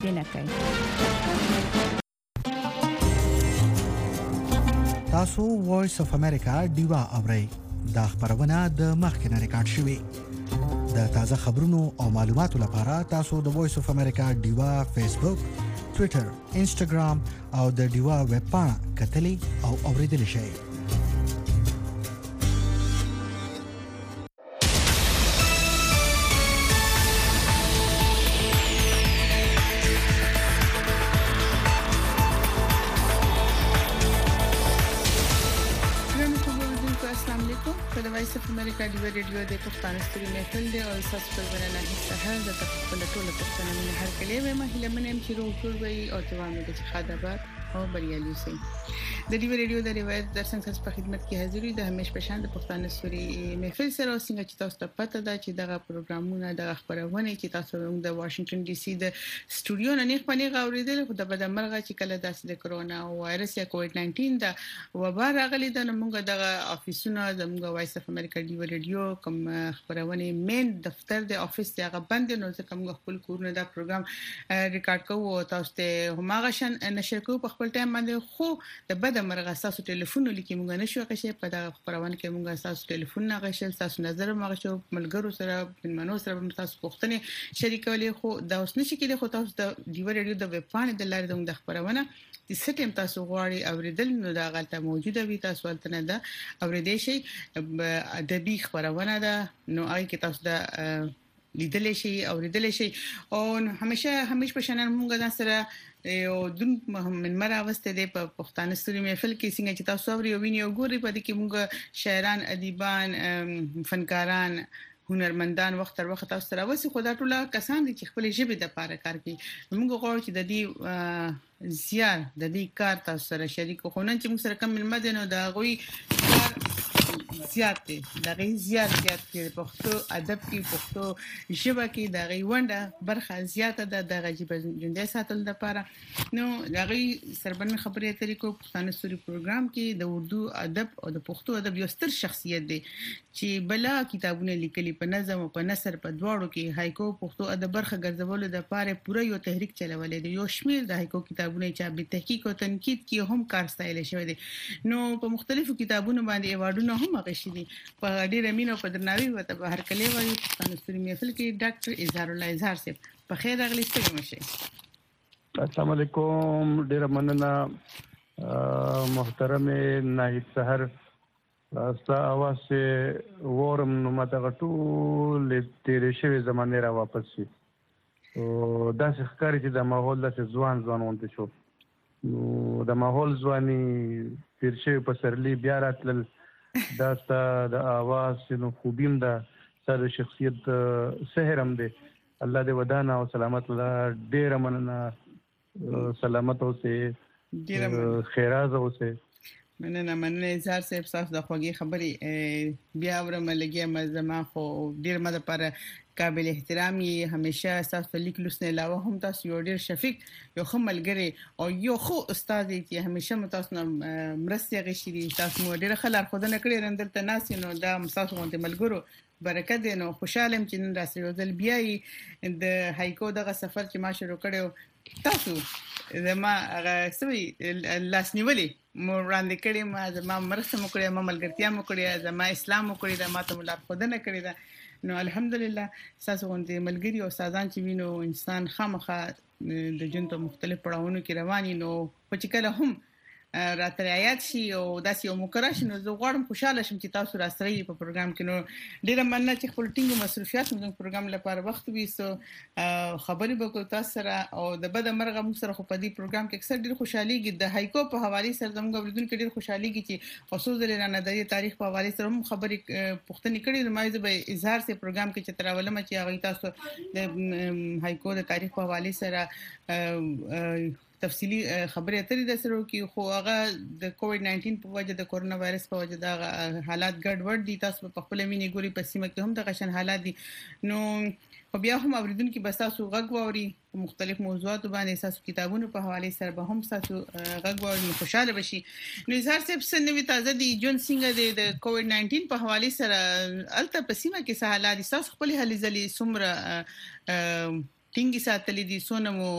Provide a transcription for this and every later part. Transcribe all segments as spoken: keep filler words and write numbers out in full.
دنه کوي. تاسو وایس اف امریکا دیوا اورئ دا خبرونه د مخکنه ریکارډ شوې. د تازه خبرونو او معلوماتو لپاره تاسو د وایس اف امریکا دیوا فیسبوک، ټوئیټر، انسټاګرام او د دیوا ویب پاڼه کتلی او اوریدل شئ. وایس اف امریکا دی ریډیو د پښتون ستوري محفل دی او تاسو په ونه نه هڅه د خپل ټول پښتنو من هر کله به مهله منم چې روټور وي او توانه د خدابات او بریالي سي. د دې ریډیو د روایت در څنګه په خدمت کې حاضر دي. د همیش په شان د پښتون ستوري محفل سره څنګه چې تاسو ته پته ده چې دغه پروګرامونه د خبرونه چې تاسو د واشنگټن ډي سي د سټوډیو نه نه خپلې غوړېدل خو د بده مرغه چې کله داسې د کرونا وایرس یا کووډ ناینټین د وبا راغلي د موږ دغه افیسونه د موږ وایس اف امریکا دی ریډیو کوم خبرونه مین دفتر د افیس هغه بند نو ځکه موږ خپل کورونه دا پروګرام ریکارډ کوو او تاسو ته هماغه شان نشر کوو په خپل ټایم باندې. خو د بده مرغه تاسو ټلیفون لیکي موږ نشو غشي په دغه خبرونه کې موږ تاسو ټلیفون نه غشل تاسو نظر موږ شو ملګرو سره بنمنو سره تاسو پوښتنه شریکولې خو دا اوس نشي کېدای. خو تاسو د دی ریډیو د ویب پاڼې د لارې د خبرونه د سټیم تاسو غواړي اوریدل نو دا غلطه موجوده وي تاسو ولته نه ده اوریدې شي ادبي خبرونه ده نو هغه کې تاسو د لیدل شي اوریدل شي او همیشه همیشه په شنن موږ دا سره یو دن من مراوسته دی په پښتانه ستوري محفل کې څنګه چې تاسو اوري او ویني او ګوري په دې کې موږ شاعران ادیبان فنکاران هنرمندان وخت تر وخت تاسو سره وسی خدای ټول کسان دي چې خپل ژبه د پاره کار کوي. موږ غواړو چې د دې زیار د دې کار تاسو سره شریک خو نن چې موږ سره کوم ملمد نو دا غوي کار زیات دی دا غي زیات زیات کې پښتو ادب کې پښتو ژبه کې دا غي ونده برخه زیاته ده د غجیب ژوندې ساتل د لپاره نو دا غي سربن خبرې طریقو پښتون ستوري پروګرام کې د اردو ادب او د پښتو ادب یو ستر شخصیت دی چې بلا کتابونه لیکلي په نظم او په نثر په دواړو کې هایکو پښتو ادب برخه ګرځول د لپاره پوره یو تحریک چلولې دی. یو شمیر د هایکو کتابونه چې به تحقیق او تنقید کې هم کار ستایل شوی دی نو په مختلفو کتابونو باندې ایوارډونه هم غشي دي. په ډېر امینو په درناوي وته هر کله وایي پښتون ستوري محفل کې ډاکټر اظهار الله اظهار صاحب په خیر راغلی ستړي مشه. السلام علیکم ډېر مننه محترم ناهید سحر ستا اواز ورم نو ماته ټول تیرې شوی زمانه را واپس شي او داسې ښکاري چې د ماحول داسې ځوان ځوان ونته شو نو د ماحول ځواني تیر شوی په سرلی بیا راتلل دا ستا د اواز نو خوبیم دا ستا د شخصیت سحرم دی. الله دې ودانه او سلامت الله ډېر مننه سلامت اوسه خیراز اوسه. مننه مننه اظهار صاحب تاسو د خوږی خبري بیا ورم لګي مزما خو ډیر مده پر قابل احترام یې همیشه تاسو لیک لوسنه علاوه هم تاسو یو ډیر شفیق یو خملګری او یو خو استاد چې همیشه متاسو مرسته غشي تاسو مو ډیر خلک خدانه کړی رندل ته ناس نو دا تاسو غونډه ملګرو برکت دی نو خوشاله يم چې نن راسره یو ځل بیاي د هایکو دغه سفر چې ما شروع کړو تاسو زما هغه سوي لاس نیولې مو وړاندې کړې ما زما مرسته مو کړې ما ملګرتیا مو کړې زما اسلام مو کړې دا ماته ملار خدانه کړې دا نو الحمدلله تاسو غونډه ملګری او استادان چې وینو انسان خامخا د جنته مختلف پړاوونو کې رواني نو په چې کله هم راته آیات شي او داسې یو مقرره شي نو زه غواړم خوشاله شم چې تاسو را سره په پروګرام کې نو ډیره مننه چې خپل ټینګ مصروفیات موږ پروګرام لپاره وخت ویسو خبرې وکړو تاسو سره او د بده مرغه موږ سره خو په دې پروګرام کې اکثر ډیر خوشحاليږي د هایکو په حواله سره زموږ اوریدونکو ډیر خوشحاليږي چې خصوصا د لرانه د تاریخ په حواله سره هم خبرې پوښتنې کړې نو مې به اظهار سي پروګرام کې چې تراولم چې هغه تاسو د هایکو د تاریخ په حواله سره تفصیلی خبرې اترې د سره کې خو هغه د کووډ ناینټین په وجه د کورونا وایرس په وجه د حالات ګډوډ دي تاسو په خپل مینې ګوري په سیمه کې هم د غشن حالات دي نو خو بیا هم اوریدونکو بس تاسو غږ ووري مختلف موضوعات باندې تاسو کتابونو په حواله سره به هم تاسو غږ ووري خوشاله بشي نو زار صاحب سنوي تازه دي جون څنګه د کووډ ناینټین په حواله سره الته په سیمه کې حالات تاسو خپل هلي ځلې سمره ټینګي ساتلې دي سونه مو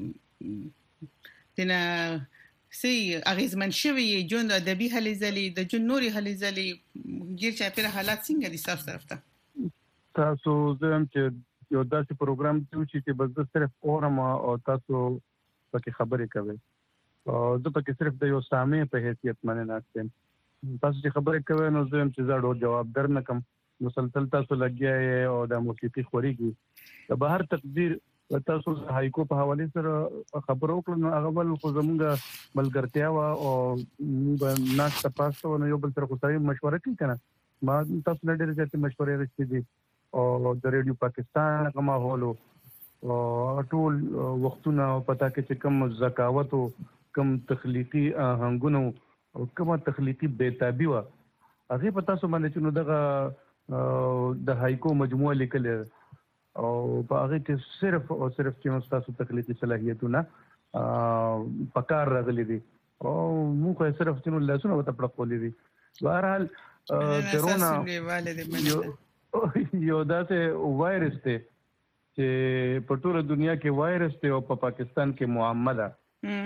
تنا سي اغیزمن شوی جون د ادبي هلې ځلې د جون نوري هلې ځلې ګیر چا پر حالات څنګه دي تاسو طرف ته تاسو زم چې یو داسې پروګرام چې بس صرف اورم او تاسو پکې خبرې کوي او زه پکې صرف د یو سامع په حیثیت باندې ناشته تاسو چې خبرې کوي نو زه هم چې زړه جواب درنکم مسلسل تاسو لګیا او د موسیقي خوريږي د بهر تقدیر تاسو هایکو په حواله سره خبرو کړو نو هغه بل خو زمونږ ملګرتیا وا او موږ ناس تاسو نو یو بل سره خو سړی مشوره کوي کنه ما تاسو نه ډېر ځکه مشورې رسېږي دي او د ریډیو پاکستان کومه هولو او ټول وختونه پتا کې چې کوم زکاوت او کوم تخلیقي هنګونو او کومه تخلیقي بیتابي وا هغه پتا سو باندې چې نو دغه د هایکو مجموعه لیکل او په هغه کې صرف او صرف چې تاسو تخلیقي صلاحیتونه پکار راغلي دي او موږ صرف چې نو لاسونه وته پړقولې دي بهرحال کرونا یو داسې وایرس دی چې په ټوله دنیا کې وایرس دی او په پاکستان کې معمه ده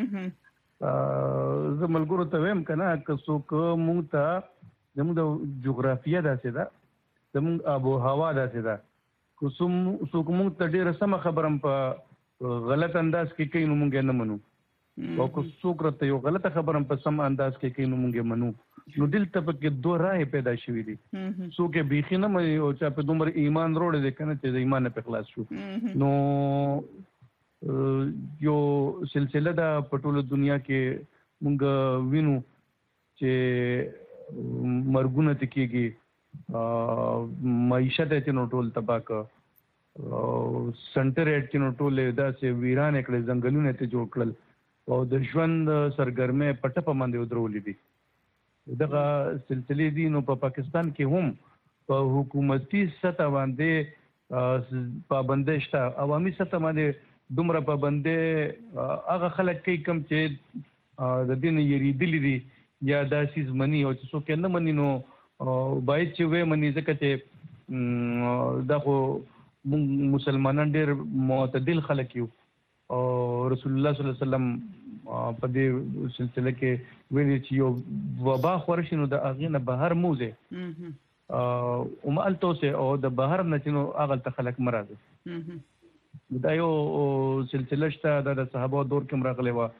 زه ملګرو ته ویم کنه که څوک مونږ ته زموږ د جغرافیه داسې ده زموږ آب و هوا داسې ده که څوک مونږ ته ډېره سمه خبره په غلط انداز کې کوي نو مونږ نه منو او که څوک راته یو غلطه خبره په سم انداز کې کوي نو مونږ منو نو دلته پکې دوه راهي پیدا شوې دي څوک یې بیخي نه مې او چې په دومره ایمان وروړي دي کنه چې د ایمان په خلاص شو نو یو سلسله دا په ټوله دنیا کې مونږ وینو چې مرګونه تکیږي معیشت چې نو ټول تباک او سنټر اټ چې نو ټول داسې ویران کړل ځنګلونه ته جوړ کړل او د ژوند سرګرمه پټه په باندې ودرولې دي دغه سلسلې دي نو په پاکستان کې هم په حکومتي سطح باندې پابندۍ شته عوامي سطح باندې دومره پابندۍ هغه خلک کوي کوم چې د دین یریدلې دي یا داسې منی او چې څوک نه مني نو باید چې وې مني ځکه چې دا خو مسلمانان ډېر معتدل خلک یو او رسول الله صلی الله علیه وسلم په دې سلسله کې ویلي چې یو وبا خورشي نو د اغه نه بهر موزه او مال توسه او د بهر نه چې نو اغه ته خلک مراد دا یو سلسله شته د صحابه دور کې مرغله وا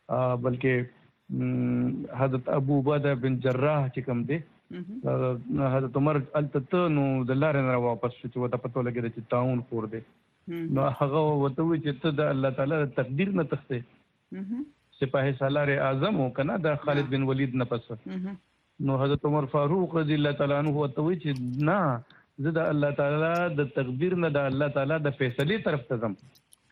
بلکې حضرت ابو عبیده بن جراح چې کوم دی حضرت عمر الته نو د لارې نه واپس شو چې وته پتو لګی چې تاون خور دی نو هغه وته چې ته د الله تعالی تقدیر نه تخته سپاه سالار اعظم او کنه د خالد بن ولید نه پس نو حضرت عمر فاروق رضی الله تعالی عنہ وته چې نه زه د الله تعالی د تقدیر نه د الله تعالی د فیصله طرف ته ځم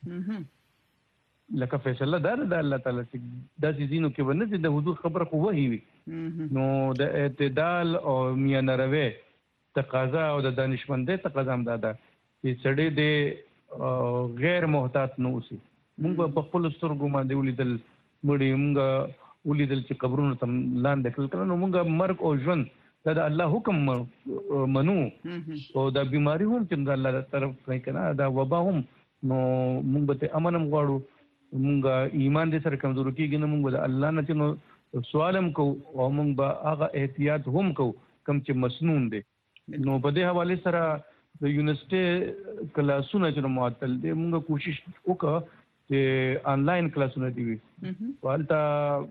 لکه فیصله دا د الله تعالی چې د دینو کې ونه چې د حضور خبره خو وਹੀ وي نو د اعتدال او میانه روي تقاضا او د دانشمندۍ تقاضا هم ده چې سړی د غیر محتاط نه اوسي موږ په خپل سترګو باندې ولیدل مړي موږ ولیدل چې قبرونو ته لاندې کړل نو موږ مرګ او ژوند دا د الله حکم منو او دا بیماری هم چې د الله طرف نه کنه دا وبا هم نو موږ به امنم غواړو موږ ایمان دې سره کمزور کیږي نو موږ د الله نه چې نو سوالم کو او موږ به هغه احتیاط هم کو کم چې مسنون دي نو په دې حواله سره د یونیورسيټي کلاسونه چې معطل دي موږ کوشش وکړو چې آنلاین کلاسونه دي وي والته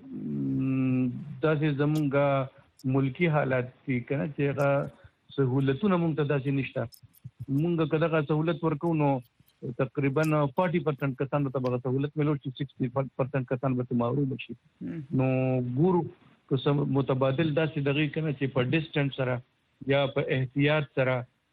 داسې زمونږه ملکی حالات دي کنه چې هغه سہولتونه موږ ته داسې نشته موږ کله سہولت ورکو نو تقریبا چالیس پرسنٹ کسان ته به سہولت ملو چې شصت پرسنٹ کسان به محروم شي نو ګورو که متبادل داسې دغه کنه چې په ډیسټنس سره یا په احتیاط سره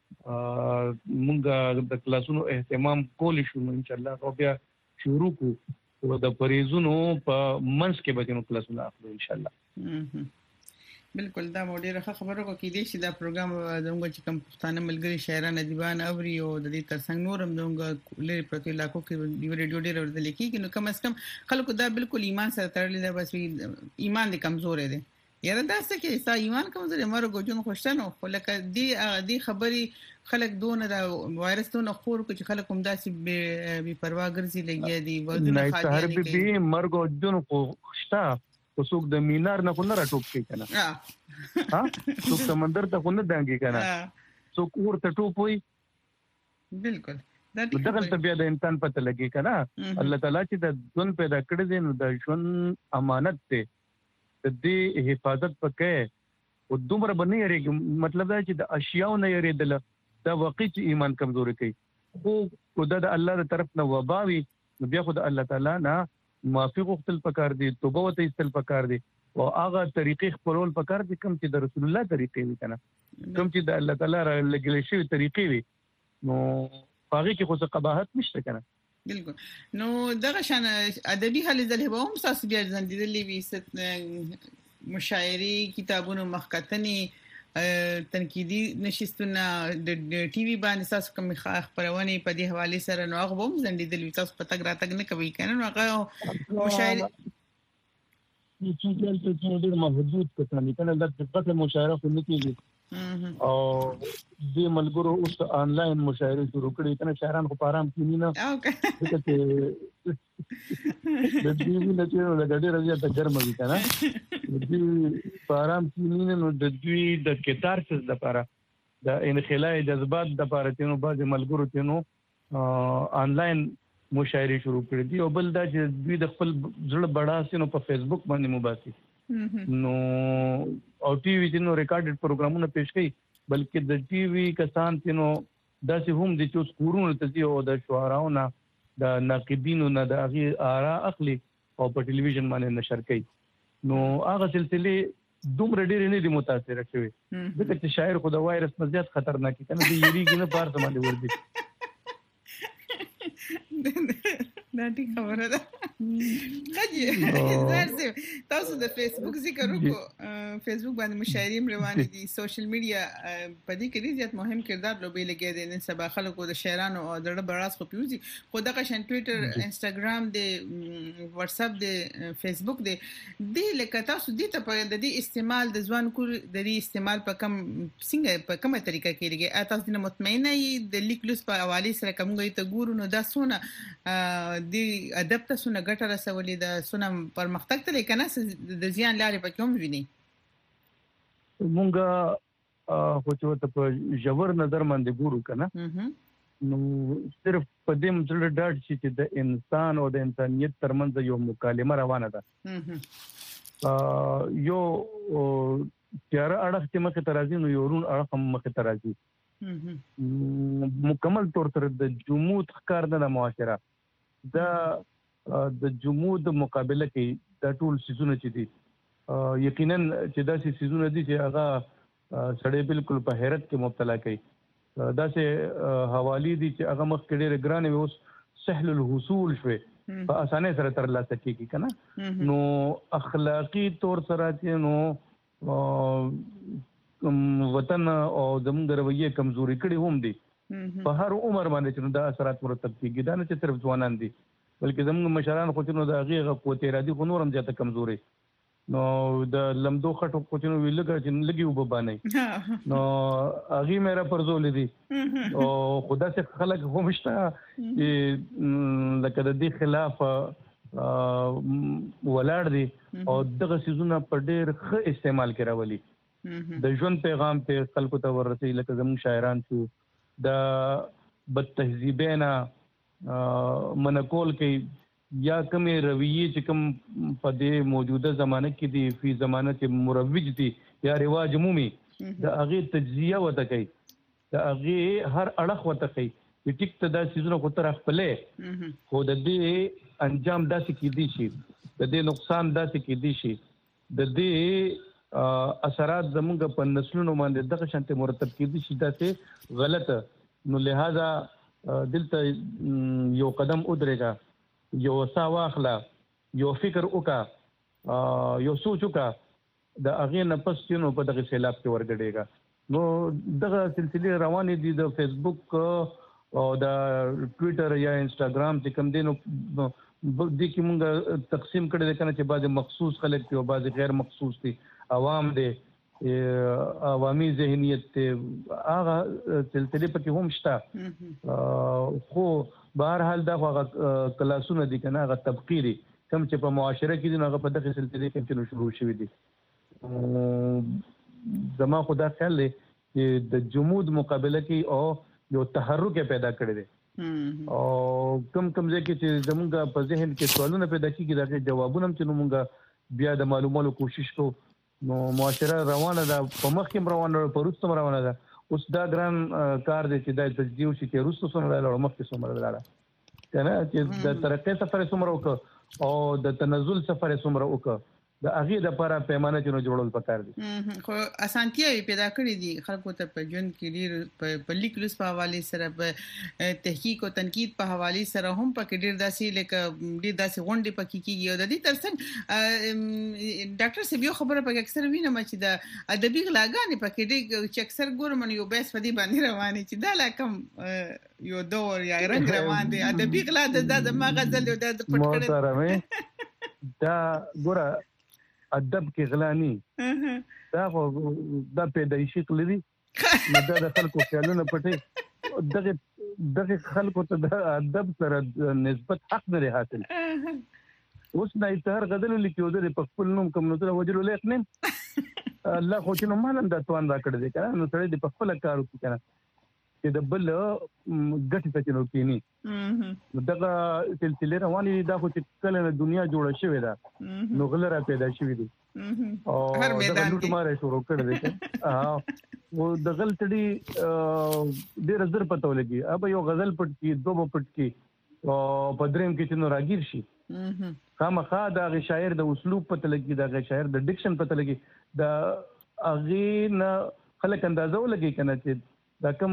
مونږ د کلاسونو اهتمام کولی شو ان شاء الله او بیا شروع کو او د پریزونو په منځ کې به نو کلاسونه اخلو ان شاء الله بالکل دا مو ډیره خبره کوي چې دا پروګرام زموږ چې کوم پښتانه ملګری شاعران ادیبان اوري او د دې ترڅنګ نورم زموږ لری پرته علاقو کې دی ریډیو ډیر ورته لیکي نو کم از کم خلکو دا بالکل ایمان سره تړلې ده بس ایمان دې کمزور دی یاره دا څه کې ستا ایمان کوم زه مرګ جون خوشتنه خو لکه دی دی خبري خلک دونه دا وایرس دونه خور کو چې خلک هم داسې بي پروا ګرځي لګي دي ودونه خاطر نه هر به مرګ جون خوشتا وسوک د مینار نه کو نه راټوب کی کنه ها څوک سمندر ته کو نه دانګي کنه څوک ورته ټوپ وي بالکل دغه ته بیا د انسان پته لګي کنه الله تعالی چې د ژوند پیدا کړی دی نو د ژوند امانت ته د دې حفاظت پکې او دومره باندې یریږي مطلب دا چې د اشیاء نه یریدل دا واقعي ایمان کمزوري کوي خو خدای د الله تر طرف نه وباوي بیا خدای الله تعالی نه معافي غوښتل پکار دي توبه وته استل پکار دي او هغه طریقې خپلول پکار دي کوم چې د رسول الله طریقې وي کنه کوم چې د الله تعالی را لګل شوی طریقې وي نو هغه کې خو څه قباحت نشته کنه بالکل نو دغه شان ادبي حل ځل به هم تاسو بیا ځندېدلې وي ست مشاعري کتابونو مخکتنی تنقیدی نشستونه د ټي وي باندې تاسو کوم خبرونه په دې حواله سره نو هغه هم ځندېدلې تاسو پتہ راتګ نه کوي کنه نو هغه مشاعري چې دلته چې ډېر محدود کتنی کنه د دغه مشاعره خو نه کیږي او دې ملګرو اوس آنلاین مشاعره شروع کړې کنه شاعران خو پارام کینی نه اوکې چې د دې نه چې د ډېر راځي ته ګرم وي کنه د دې پارام کینی نه نو د دې د کتارسس لپاره د انخلاء جذبات لپاره چې نو بعض ملګرو ته نو آنلاین مشاعره شروع کړې دي او بل دا چې دوی د خپل ځړ بڑاسینو په فیسبوک باندې مباسي نو او ټي وي چې نو ریکارډډ پروګرامونه پېښ کړي بلکې د ټي وي کسان چې نو داسې هم د چې سکورونو ته او د شعراو نه د ناقدینو نه د هغه آرا اخلي او په ټلویزیون باندې نشر کوي نو هغه سلسله دومره ډېر نه دي متاثر شوی ځکه چې شاعر خو د وایرس نه زیات خطرناک کنه دی یریږي نه پار سماله ور دي دا دې خبره ده خاجي تاسو د فیسبوک ذکر وکړو فیسبوک باندې مشاعري روانه دي سوشل میډیا په دې کې ډېر زیات مهم کردار لوبي لګي دي نن سبا خلکو د شاعرانو او د براس خو پیوزي خو دغه شان ټوئیټر انستګرام دی واتس اپ دی فیسبوک دی د لکه تاسو دې ته په د دې استعمال د ځوان کور د دې استعمال په کم څنګه په کومه طریقه کېږي تاسو د مطمئنه د لیکلوس په حواله سره کومه ته ګورو نو دا سونه د ادب ته سونه ګټه رسولې د سونه پرمختګ ته لیکنه د زیان لارې پکې هم ویني مونږه خو چې ته په ژور نظر باندې ګورو کنه نو صرف په دې مطلب ډاټ چې د انسان او د انسانيت ترمنځ یو مکالمه روانه ده یو تیار اړه چې مخه ترازی نو یو رون اړه هم مخه ترازی مکمل طور سره د جمود ښکار نه د معاشره دا د جمود مقابله کې د ټول سيزونه چې دي یقینا چې دا سيزونه دي چې هغه سړی بالکل په حیرت کې مبتلا کوي دا سه حوالی دي چې هغه مخ کې ډېر ګران وي اوس سهل الحصول شوي په اسانه سره تر لاسه کیږي کنه نو اخلاقی طور سره چې نو وطن او زموږ رویه کمزوري کړي هم دي په هر عمر باندې چې دا اثرات مرتب کیږي دا نه چې صرف ځوانان دي بلکې زموږ مشران خو چې نو د هغه قوت ارادي خو نورم زیاته کمزوري نو د لمدو خټو خو چې نو ویلګه چې لګي وببانه نو هغه مېرا پرزول دي او خدا څخه خلک هم شته چې لکه د دې خلاف ولاړ دي او دغه سيزونه په ډېر ښه استعمال کوي راولي د ژوند پیغام په خلکو ته ورسي لکه زموږ شاعران شو د بد تهذیبینا منکول کې یا کومې رویه چې کوم په دې موجوده زمانه کې دي په زمانه کې مروج دي یا رواج عمومي د هغه تجزیه وته کوي د هغه هر اړخ وته کوي چې ټیک ته دا سيزونه خو تر خپلې خو د دې انجام داسې کې دي شي د دې نقصان داسې کې دي شي د دې اثرات زموږ په نسلونو باندې دغه شانته مرتب کیدي شي دا څه غلط نو لہذا دلته یو قدم ودرېګا یو ساواخلا یو فکر وکا یو سوچ وکا د اغه نه پس نو په دغه سیلاب کې ورګډېګا نو دغه سلسله روانې دي د فیسبوک او د ټوئیټر یا انستګرام چې کوم دینو د کې موږ تقسیم کړی دی کنه چې بعض مخصوص خلک دي او بعض غیر مخصوص دي عوام دی عوامي ذهنیت هغه سلسله پکې هم شته خو بهر حال دا هغه کلاسونه دي کنه هغه تبقیری کوم چې په معاشره کې دي هغه په دغه سلسله کې چې شروع شوی دي زما خدا خیال دی چې د جمود مقابله کې او یو تحرک پیدا کړی دی او کم کم ځکه چې زمونږ په ذهن کې سوالونه پیدا کیږي دا جوابونه هم چې موږ بیا د معلومولو کوشش کوو نو معاشره روانه ده په مخ کې روانه ده په وروسته روانه ده اوس دا ګران کار دی چې دا تجزیه وشي چې وروسته څومره لاړه مخ کې څومره لاړه کنه چې د ترقۍ سفر څومره وکړه او د تنزل سفر څومره وکړه د هغه د لپاره پیمانه چې نو جوړول پکار دي خو اسانتیا پیدا کړې دي خلکو ته په ژوند کې ډیر په لیکلوس په حواله سره په تحقیق او تنقید په حواله سره هم په ډیر داسې لکه ډیر داسې غونډې پکې کیږي او د دې ترڅنګ ډاکټر سیبیو خبره په اکثر وینم چې د ادبي غلاګانې پکې ډیر چې اکثر ګورم یو بیس په دې باندې روانه چې دا لکه یو دور یا رنگ روان دي ادبي غلا د ما غزل یو د پټ کړه دا ګوره ادب کې غلانی دا دا پیدایشي کړی نو دا د خلکو خیالونه پټي دغه دغه خلکو ته د ادب سره نسبت حق لري حاصل اوس نه تر غزل لیکو د په خپل نوم کوم نو ته وجلو لیک نه الله خو چې نو مانم دا توان را کړی دی کنه نو سره د په خپل کار وکړي کنه چې د بل ګټه ته نو کینی دغه سلسله رواني دا خو چې کله دنیا جوړه شوې ده نو غلره پیدا شوې دي او هر میدان کې لوټماره شروع کړل دي ها و د غل تړي ډېر زر پته ولګي اب یو غزل پټ کی دوه پټ کی او پدریم کې چې نو راګیر شي خامخا دا غ شاعر د اسلوب پته لګي دا غ شاعر د ډیکشن پته لګي دا اغه نه خلک اندازو لګي کنه چې دا کوم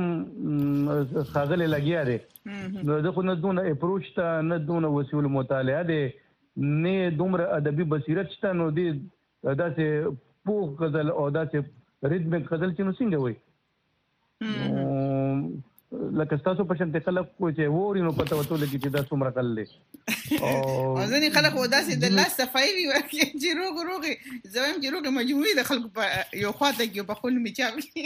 خاغله لګیا دي نو دغه نه دونه اپروچ ته نه دونه وسیله مطالعه دي نه دومره ادبي بصیرت شته نو دي داسې پوخ غزل او داسې ریتمک غزل چې نو څنګه وي لکه تاسو په شان ته خلک کوی چې ووري نو پته وته لګي چې دا څومره کل دي او ځنې خلک وداسې د لاس صفای وي ورکه چې روغ روغ زویم چې روغ مجموعي د خلکو په یو خواته کې په خپل میچاوي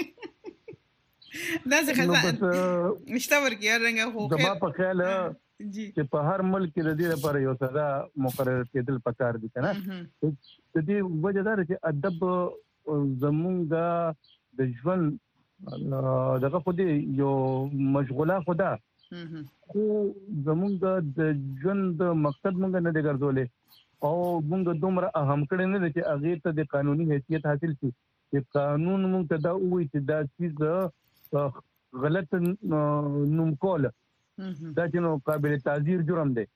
دا څه خزان مشته ورکی رنګ خو خیر زما په خیال چې په هر ملک کې د دې لپاره یو سزا مقرر کېدل پکار دي کنه د دې وجه دا چې ادب زمونږ د ژوند دغه خو دې یو مشغوله خدا خو زمونږ د ژوند مقصد مونږ نه دی ګرځولې او مونږ دومره اهم کړی نه چې هغه ته د قانوني حیثیت حاصل شي چې قانون مونږ ته دا وایي چې دا چیز غلط نوم کول دا چې نو قابل تعذير جرم دی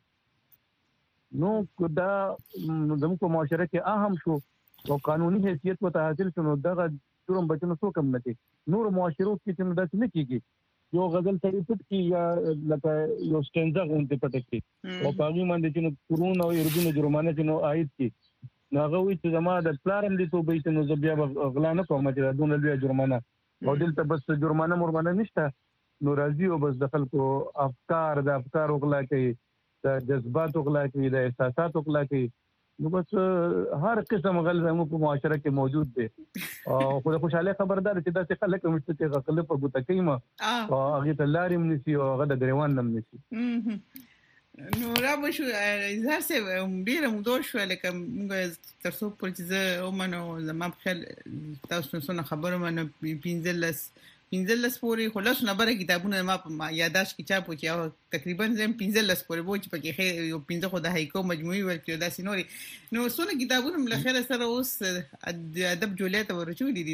نو دا زموږ په معاشره کې اهم شو او قانوني حیثیت وته حاصل شنو دغه جرم بچنه څو کم نه دي نور معاشرو کې چې دا څه نه کیږي یو غزل تړي پټ کی یا لکه یو سټنزا غونډه پټ کی او پاګی باندې چې نو قرون او ارګونو جرمانه چې نو عاید کی ناغه وي چې زما د پلارم دي ته به چې نو زبیا غلا نه کوم چې دونه لوی جرمانه او دلته بس جرمانه مرمانه نشته نو راځي او بس د خلکو افکار د افکار غلا کوي د جذبات غلا کوي د احساسات غلا کوي نو بس هر قسم غل زموږ په معاشره کې موجود دي او خو د خوشاله خبردار چې دا څه خلک هم چې غل په بوته کوي ما او هغه ته لارې منسي او هغه د غریوان نم نشي نو را بشو اظهار سه ډیر مودور شو لکه موږ تاسو پر چې او منو زما په خیال تاسو څنګه خبره منو پینځلس پینځلس پورې خلاص نه بره کتابونه ما په یاداش کې چاپ وکړ تقریبا زم پینځلس پورې وو چې پکې خې یو پینځه خو د هایکو مجموعي ورکړو دا سينوري نو څونه کتابونه مل خیر سره اوس ادب جوړه ته ورچو دي دي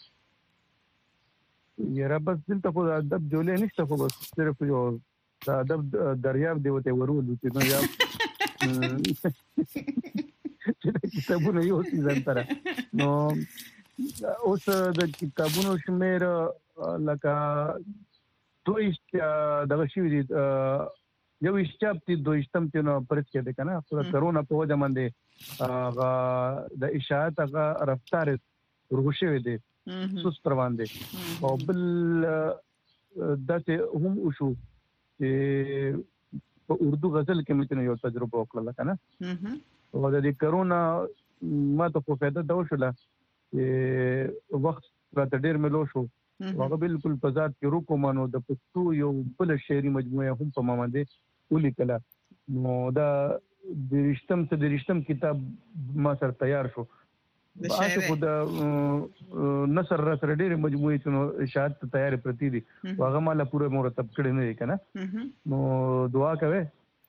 یاره بس دلته خو ادب جوړه نشته خو بس صرف یو دا ادب دریاب دی وته ورول چې نو یا چې کتابونه یو څه ځانتره نو اوس د کتابونو شمیر لکه دویشت دغه شی دي یو اشتاب دي دویشتم چې نو پرېږ کې ده کنه خو کرونا په وجه باندې د اشاعت هغه رفتار ورغوشوي دي سست روان دي او بل دته هم وشو چې په اردو غزل کې مې یو تجربه وکړه کنه او د کرونا ما ته په فائدہ دا وشوله چې وخت راته ډېر ملو شو هغه بالکل په ذات کې روکو مانو د پښتو یو بل شعري مجموعه هم په ما باندې ولیکله نو دا د رښتم ته د رښتم کتاب ما سره تیار شو باشه خو د نصر را سره ډېرې مجموعې چې نو اشاعت ته تیارې پرتې دي هغه ما لا پوره مرتب کړی نه دی که نه نو دعا کوئ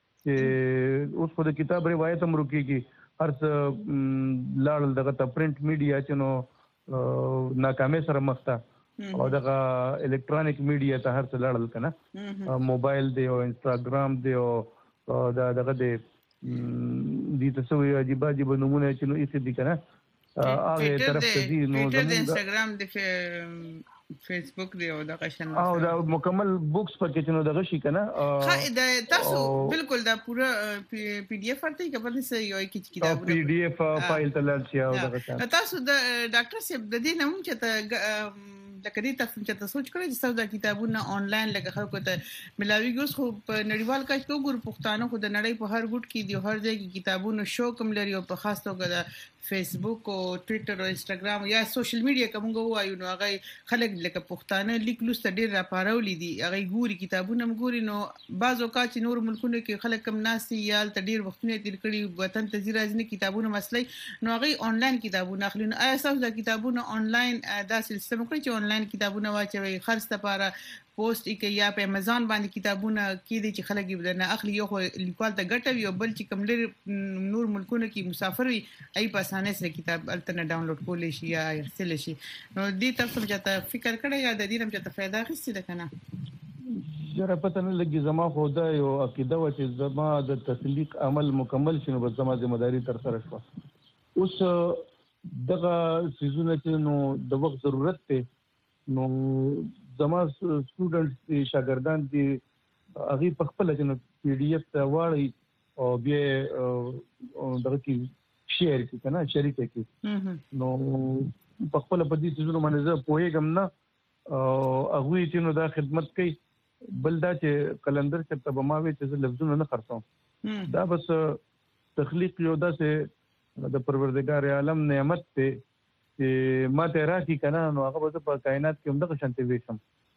چې اوس خو د کتاب روایت هم روکېږي هر څه لاړل دغه ته پرنټ میډیا چې نو ناکامۍ سره مخ ته او دغه الکترونیک میډیا ته هر څه لاړل که نه موبایل دی او انسټاګرام دی او دا دغه دی دې ته څه وایي عجیبه عجیبه نومونه چې نو ایښي دي که نه هغه طرف ته ځي نو د انسټاګرام د فیسبوک دی او دغه شان او دا مکمل بوکس پکې چې نو دغه شي که نه ښه د تاسو بالکل دا پوره پی ډي اف ورته که په څه یو کې کتابونه پی ډي اف فایل ته لاړ شي او دغه شان تاسو د ډاکټر صاحب د دې نه هم چې ته لکه دې تاسو چې تاسو سوچ کړئ چې تاسو د کتابونو آنلاین لکه خلکو ته ملاويږي اوس خو په نړیوال کچ کې وګورو پښتانه خو د نړۍ په هر ګوټ کې دی هر ځای کې کتابونو شو کوم لري او په خاص توګه د فیسبوک او ټوئیټر او انسټاګرام یا سوشل میډیا کوم وایو نو هغه خلک لکه پښتانه لیک لوست ډیر راپارولې دي هغه ګوري کتابونه ګوري نو بعض اوقات نور ملکونو کې خلک کم ناسي یا تل ډیر وختونه تیر کړي وطن ته زیرازنه کتابونه مسلې نو هغه آنلاین کتابونه اخلي نو آیا تاسو د کتابونو آنلاین دا سیستم کړی چې آنلاین کتابونه واچوي خرڅ لپاره پوسټ کې یا په امازون باندې کتابونه کې دي چې خلک یې نه اخلي یو لیکوال ته ګټوي او بل چې کوم لري نور ملکونو کې مسافر وي ای په اسانه سره کتاب الټرنیټ ډاونلوډ کولای شي یا اخیستل شي نو دې تاسو چې فکر کړی یا د دې هم چې فائدہ اخیستل ده کنه جره پته نه لګي زما خو دا یو عقیده و چې زما د تخلیق عمل مکمل شنو بس زما ذمہداري تر سره شو اوس دغه سيزونه چې نو د وخت ضرورت ته نو زما سټوډنټس دي شاګردان دي هغه په خپل چې نو پی ډي اف ته واړی او بیا دغه کې شیر کی کنه شریک کی نو په خپل په دې څه باندې زه پوهیږم نه هغه چې نو دا خدمت کوي بل دا چې کلندر چې ته به ما وی چې لفظونه نه خرڅوم دا بس تخلیق یو داسې د پروردگار عالم نعمت ته چې ما ته راکی کنه نو هغه په کائنات کې هم دغه شانتي ویشم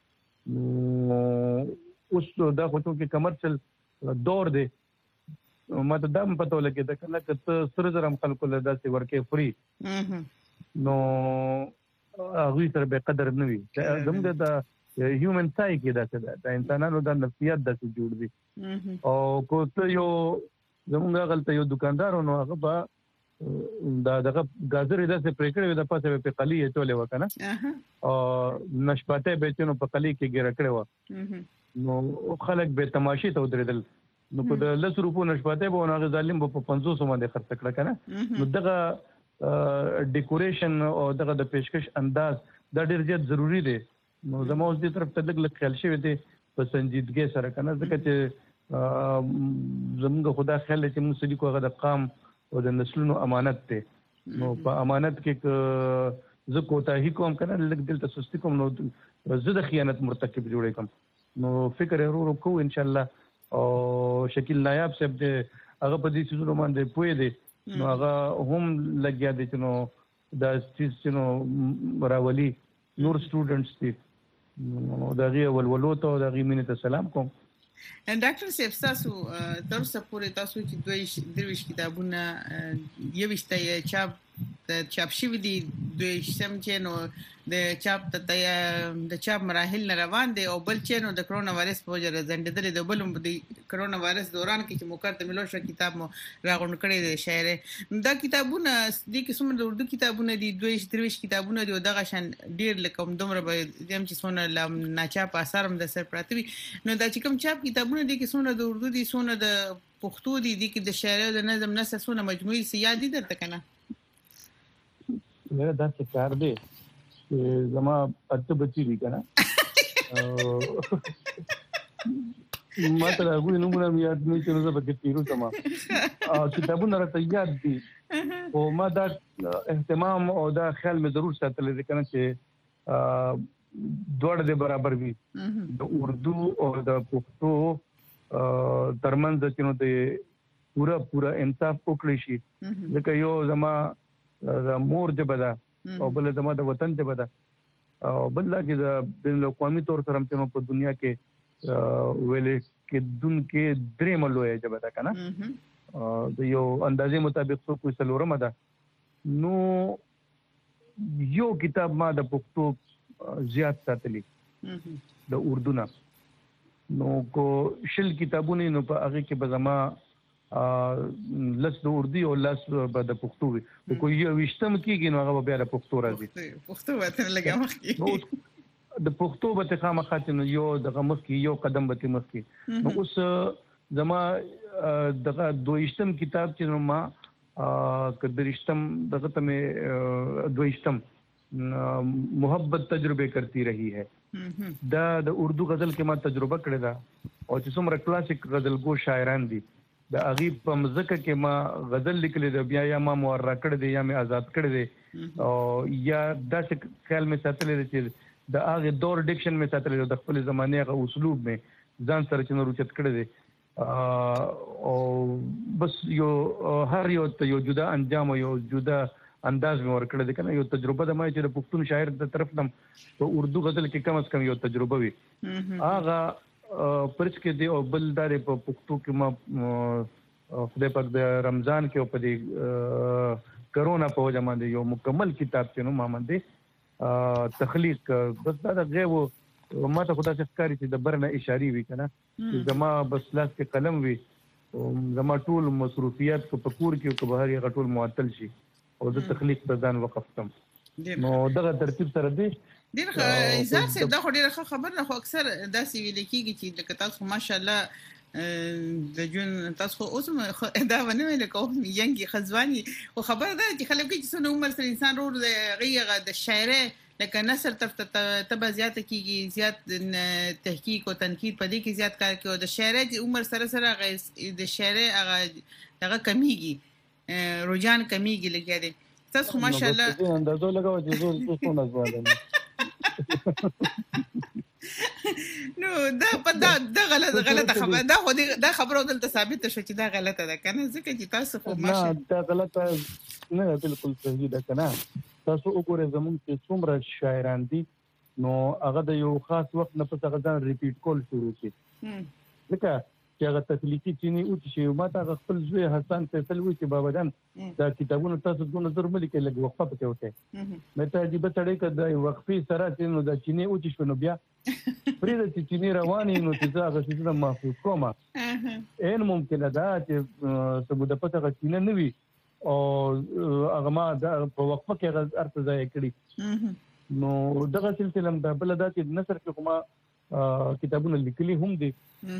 اوس دا خو ته کې کمرشل دور دی ما ته دا پته ولګی دا کنه چې سره زرم خلکو له داسې ورکه فری نو هغه سره به قدر نه وي زموږ د هیومن سایکی دا څه دا انسانانو د نفسیات د څه جوړ دي او کو ته یو زموږ غلطه یو دکاندار نو هغه به دا دغه غازرې داسې پرې کړې د پاسه په قلی چولې وکنه او نشپاته بیچنو په قلی کې ګره کړې و نو خلک به تماشې ته ودرېدل نو په لس روپو نشپاته به هغه ظالم په پنځوس باندې خرڅ کړ کنه نو دغه ډیکوریشن او دغه د پیشکش انداز دا ډېر زیات ضروری دی نو زموږ اوس دې طرف ته لږ خیال شوی دی په سنجیدګۍ سره کنه ځکه چې زموږ خدا خیال چې موږ سړي کوغه د قام او د نسلونو امانت ته نو په امانت کې زه کوتاهی کوم کنه لږ دلته سستی کوم نو زه د خیانت مرتکب جوړې کوم نو فکر ورو کو ان شاء الله او شکیل نایاب صاحب دې هغه په دې څه باندې پوي دي نو هغه هم لګیا دي چې نو دا چې نو راولي نور سټوډنټس دي نو دا غي ولولو ته دا غي مینه ته سلام کوم ډاکټر صاحب تاسو تر څو پورې تاسو چې دوی درویش کتابونه یو وشته چاپ چاپ شوی دي دوی سم چې نو د چاپ ته د چاپ مراحل روان دي او بل چې نو د کرونا وایرس په وجه زنددل د بل د کرونا وایرس دوران کې چې مقرته ملو شو کتاب مو راغون کړی د شاعر دا کتابونه د قسم د اردو کتابونه دي دوی درویش کتابونه دي او دغه شان ډیر لکه دومره به دیم چې سونه ناچاپ اثر هم د سر پراتوي نو دا چې کوم چاپ کتابونه دي کې سونه د اردو دي سونه د پښتو دي د د شاعر او د نظم نسه سونه مجموعي سیادي درته کنه مې دا څه کار دی زما اته بچی دي کنه ما ته راغلی نو مونږ یاد نه چې نو به تیرو سما او کتابونه راته یاد دي او ما دا اهتمام او دا خیال مې ضرور ساتل دي کنه چې دوړ دې برابر وي د اردو او د پښتو ترمنځ چې نو د پورا پورا انصاف وکړي شي ځکه یو زما د مور جبه ده او بل زما د وطن ژبه ده او بل دا چې د بین الاقوامي تور سره هم په دنیا کې ویلې کې دن کې درې ملوې ژبه ده کنه د یو اندازې مطابق څو کوئی څلورمه ده نو یو کتاب ما د پښتو زیات ساتلی د اردو نه نو کو شل کتابونه نو په هغه کې به زما لس د اردو او لس به د پښتو وي کو یو وشتم کېږي نو هغه بیا د پښتو راځي پښتو وته لګا مخکې د پښتو به خامخا چې یو دغه مخکې یو قدم به مخکې نو اوس زما دغه دویشتم کتاب چې نو ما کدرشتم دغه ته دویشتم محبت تجربه کرتی رہی ہے دا د اردو غزل کې ما تجربه کړې ده او چې څومره کلاسیک غزل گو شاعران دي د هغه په مزکه کې ما غزل لیکلې ده بیا یا ما مورا کړې ده یا ما آزاد کړې ده او یا داسې خیال مې ساتلې ده چې د هغه دور ډیکشن مې ساتلې ده د خپل زمانه غو اسلوب مې ځان سره چې نو رچت کړې ده او بس یو هر یو ته یو جدا انجام یو جدا انداز مې ورکړل دي کنه یو تجربه د ما چې د پښتون شاعر د طرف نم په اردو غزل کې کم از کم یو تجربه وي هغه پرڅ کې دی او بلدار په پښتو کې ما خدای پاک د رمضان کې په دې کرونا په وجه باندې یو مکمل کتاب چې نو ما باندې تخلیق بس دا غیب ما ته خدای ښکاری چې د برنه اشاری وی کنه زما بس لاس کې قلم وی زما ټول مصروفیات کو پکور کې کو بهر یې غټول معطل شي او د تخلیق په ځان وقف کم نو دغه ترتیب سره دی ډیر ځکه چې دا خو ډیره خبر نه خو اکثر داسې ویل کیږي چې د تاسو ماشاءالله د جون تاسو اوس دا ونه ویل کوم ینګي خزواني او خبر ده چې خلک چې څونه عمر سره انسان ورو غیغه د شاعره لکه نثر طرف ته تبه زیات کیږي زیات تحقیق او تنقید په دې کې زیات کار کوي او د شاعره د عمر سره سره د شاعره هغه هغه کمیږي رجحان کمیږي لګیا دي تاسو ماشاءالله اندازو لګاو چې زه څه نه زوالم نو دا دا دا غلط غلطه خبره دا خو دا خبره دلته ثابت شو چې دا غلطه ده کنه ځکه چې تاسو خو ماشاءالله نه دا غلطه نه بالکل صحیح ده کنه تاسو وګورئ زموږ چې څومره شاعران دي نو هغه د یو خاص وخت نه پس هغه ځان ریپیټ کول شروع شي ځکه چې هغه تخلیقي چینی او چې ما ته خپل زوی حسن فیصل وی چې بابا جان دا کتابونه تاسو د نظر ملي کې لګ وقفه پکې وته مې ته دې بچړې کده وقفي سره چې نو دا چینی او چې شنو بیا پرې د چینی رواني نو چې هغه څه محفوظ کومه ان ممکن ده چې سبو د پته چینه نه وي او هغه ما په وقفه کې ارته ځای کړی نو دغه سلسله د بل د نثر کې کومه کتابونه لیکلي هم دي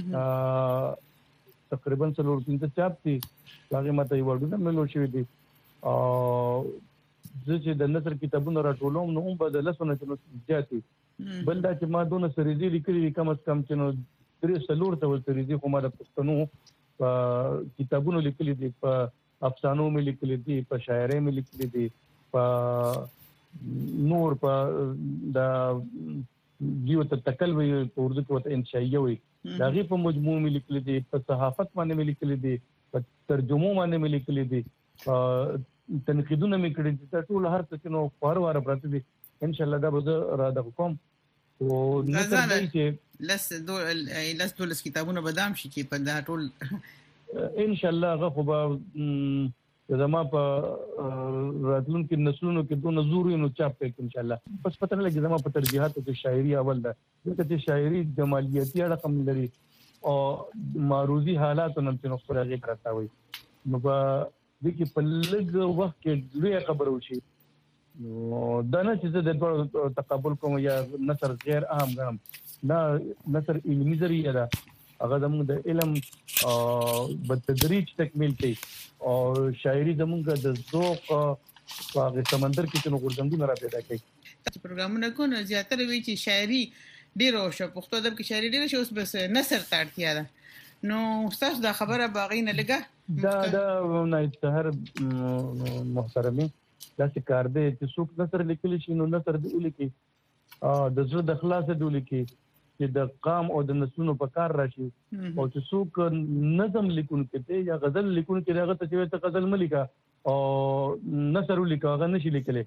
تقریبا څلور پنځه چاپ دي هغه ماته یو ورډونه ملو شوی دي او چې د نثر کتابونه راټولوم نو هم بدل سونه چې زیاتي بل دا چې ما دونه سریزي لیکلي کم از کم چې نو درې څلور ته سریزي کومه د پښتنو کتابونه لیکلي دي په افسانو مې لیکلي دي په شاعرۍ مې لیکلي دي په نور په دا دیو ته تکل وی په اردو کې وته انشائیه وي دا غي په مجموع مې لیکلي دي په صحافت باندې مې لیکلي دي په ترجمو باندې مې لیکلي دي تنقیدونه مې کړي دي ټول هر څه نو فار واره پراته دي ان شاء الله دا به را د کوم او نظر دی چې لس دول لس دول کتابونه بدام شي چې په دا ټول ان شاء الله غو به زما په راتلونکو نسلونو کې دوه نزوري نو چاپ کوي ان شاء الله بس پته نه لګي زما په ترجیحاتو کې شاعري اول ده ځکه چې شاعري جمالیاتي رقم لري او معروضي حالات نن څنګه خبرې کراته وي نو په دې کې په لږ وخت کې لوی خبر وشي نو دا نه چې د تقابل کوم یا نثر غیر اهم غنم دا نثر علمي ذریعہ ده هغه زموږ د علم په تدریج تکمیل کوي او شاعري زموږ د ذوق په سمندر کې څنګه ورځندونه را پیدا کوي چې پروګرامونه کوو زیاتره وی چې شاعري ډیره شو پښتو ادب کې شاعري ډیره شو اوس بس نثر ته اړتیا ده نو تاسو دا خبره باغینه لګه دا دا نه سحر محترمي دا چې کار دی چې څوک نثر لیکلی شي نو نثر دی ولیکي د زړه د خلاص دی ولیکي چې د قام او د نسلونو په کار راشي او چې څوک نظم لیکونکي ته یا غزل لیکونکي هغه ته چې ته غزل ملیکا او نثر لیکا هغه نشي لیکلی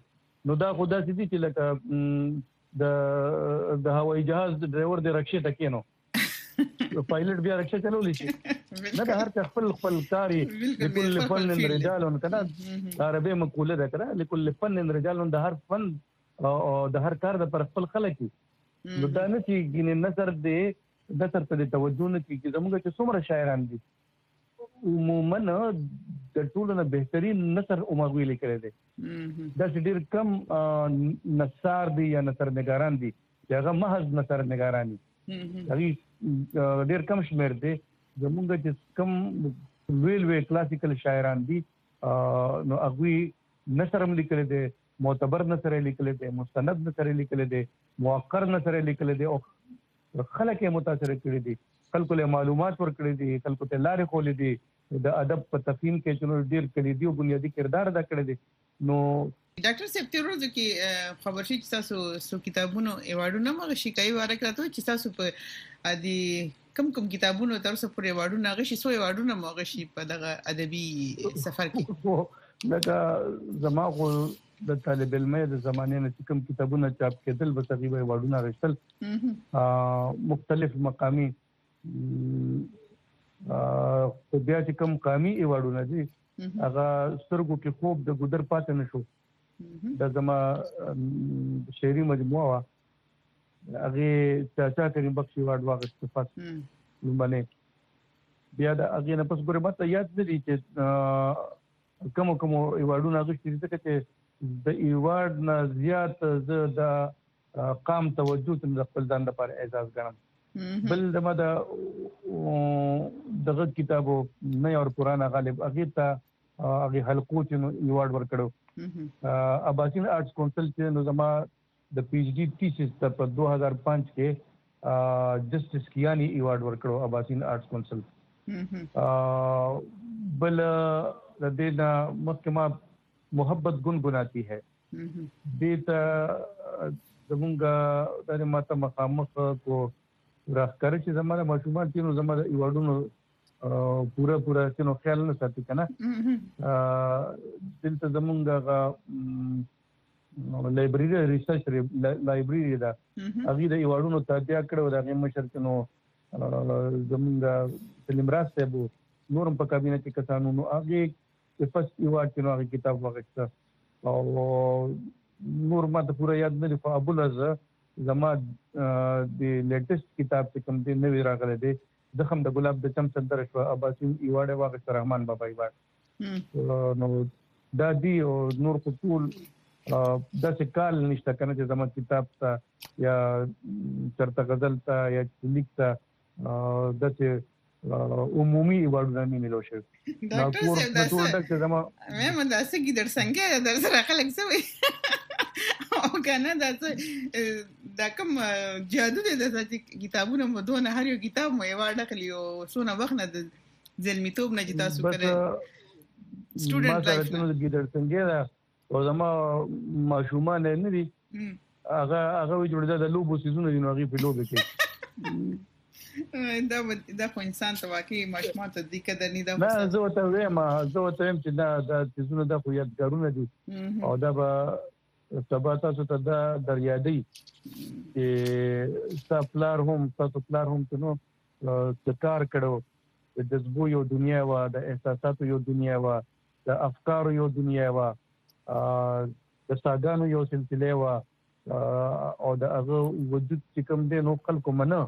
نو دا خدا سدي چې لکه د د هوایي جهاز ډرایور د رکشې تکینو پایلټ بیا رکشې چلولې شي نه د هر څه خپل خپل کاری لكل فن رجال کنا عربي مقوله ده کړه لكل فن رجال د هر فن او د هر کار د پر خپل خلک نو دا نه چې ګینه نظر دې د تر ته توجه نه کیږي زموږ چې څومره شاعران دي عموما د ټولو نه بهترین نثر عمر ویلي کړی دی دا چې ډېر کم نثار دي یا نثر نگاران دي هغه محض نثر نگاران دي هغه ډېر کم شمیر دي زموږ چې کم ویل وی کلاسیکل شاعران دي نو هغه نثر هم لیکل دي معتبر نثر لیکل دي مستند نثر لیکل دي موقر نثر لیکل دي او خلک یې متاثر کړي دي خلکو له معلومات ورکړي دي خلکو ته لارې خولې دي د ادب په تفهیم کې چې ډېر کړي دي او بنیادی کردار ادا کړی دي نو ډاکټر صاحب تیر ورځ کې خبر شي چې تاسو سو کتابونو ایوارډونه مغه شي کوي واره کړو چې تاسو په ادي کم کم کتابونو تر څو پر ایوارډونه غشي سو ایوارډونه مغه شي په دغه ادبي سفر کې لکه زما خو د طالب علمه د زمانه نه کوم کتابونه چاپ کېدل به تقریبا ایوارډونه غشتل مختلف مقامي خو بیا چې کوم قامي ایوارډونه دي هغه سترګو کې خوب د ګودر پاتې نشو د زما شعري مجموعه وا هغه چاچا کریم بخش ایوارډ واغسته پات باندې بیا د هغه نه پس ګوره ماته یاد دي چې کوم کوم ایوارډونه غوښتي دي چې د ایوارډ نه زیات زه د قام توجه تم خپل ځان لپاره اعزاز ګڼم بل دمه د دغه کتابو نه اور پرانا غالب هغه ته هغه حلقو چې ایوارډ ورکړو اباسین آرټس کونسل چې نو زما د پی ایچ ډی تھیسس ته په دو هزار پانچ کې جسټس کیانی ایوارډ ورکړو اباسین آرټس کونسل بل د دې نه محکمه محبت گنگناتی ہے دیتا زمونږه د ماته مخامخ کو راخکر چې زموږه ماشومان چې نو زموږه ایوارډونو پورا پورا چې نو خیال نه ساتي کنه دلته زمونږه لایبرری ریسرچ لایبرری دا هغه د ایوارډونو تابع کړو دا غي مشر چې نو زمونږه سلیم راز صاحب نورم په کابینه کې کسانو نو هغه د فست ایوارډ کې نو هغه کتاب واغسته او نور ما ته پورا یاد نه دی په ابو لز زما د لیټیسټ کتاب چې کوم دی نوی راغلی دی زخم د ګلاب د چم صدر شو اباسین ایوارډ واغسته رحمان بابا ایوارډ نو دا دی او نور په ټول دا چې کال نشته کنه چې زما کتاب ته یا چرته غزل ته یا لیک ته د چې عمومي ایوارډونه مې ملو شو ډاکټر صاحب دا څه زما مې مونږ دا څه کې در څنګه در سره خلک سوي او کنه دا څه دا کوم جادو دی دا چې کتابونه مو دونه هر یو کتاب مو ایوارډ اخلي او سونه وخت نه د ځلمیتوب نه جتا سو کړي سټوډنټ لایف نو د ګیدر څنګه او زما ماشومان نه دي هغه هغه جوړه د لوبو سيزونه دي نو هغه په لوبه کې دا دا خو انسان ته واقعي ماشومان ته دي کده نه دا نه زه ته وایم زه ته وایم چې دا د سيزونه د خو یادګارونه دي او دا به سبا تاسو ته دا دریادي چې تاسو پلار هم تاسو پلار هم نو کار کړو د جذبو یو دنیا وا د احساساتو یو دنیا وا د افکارو یو دنیا وا د ساګانو یو سلسله وا او د هغه وجود چې کوم دی نو خلکو منه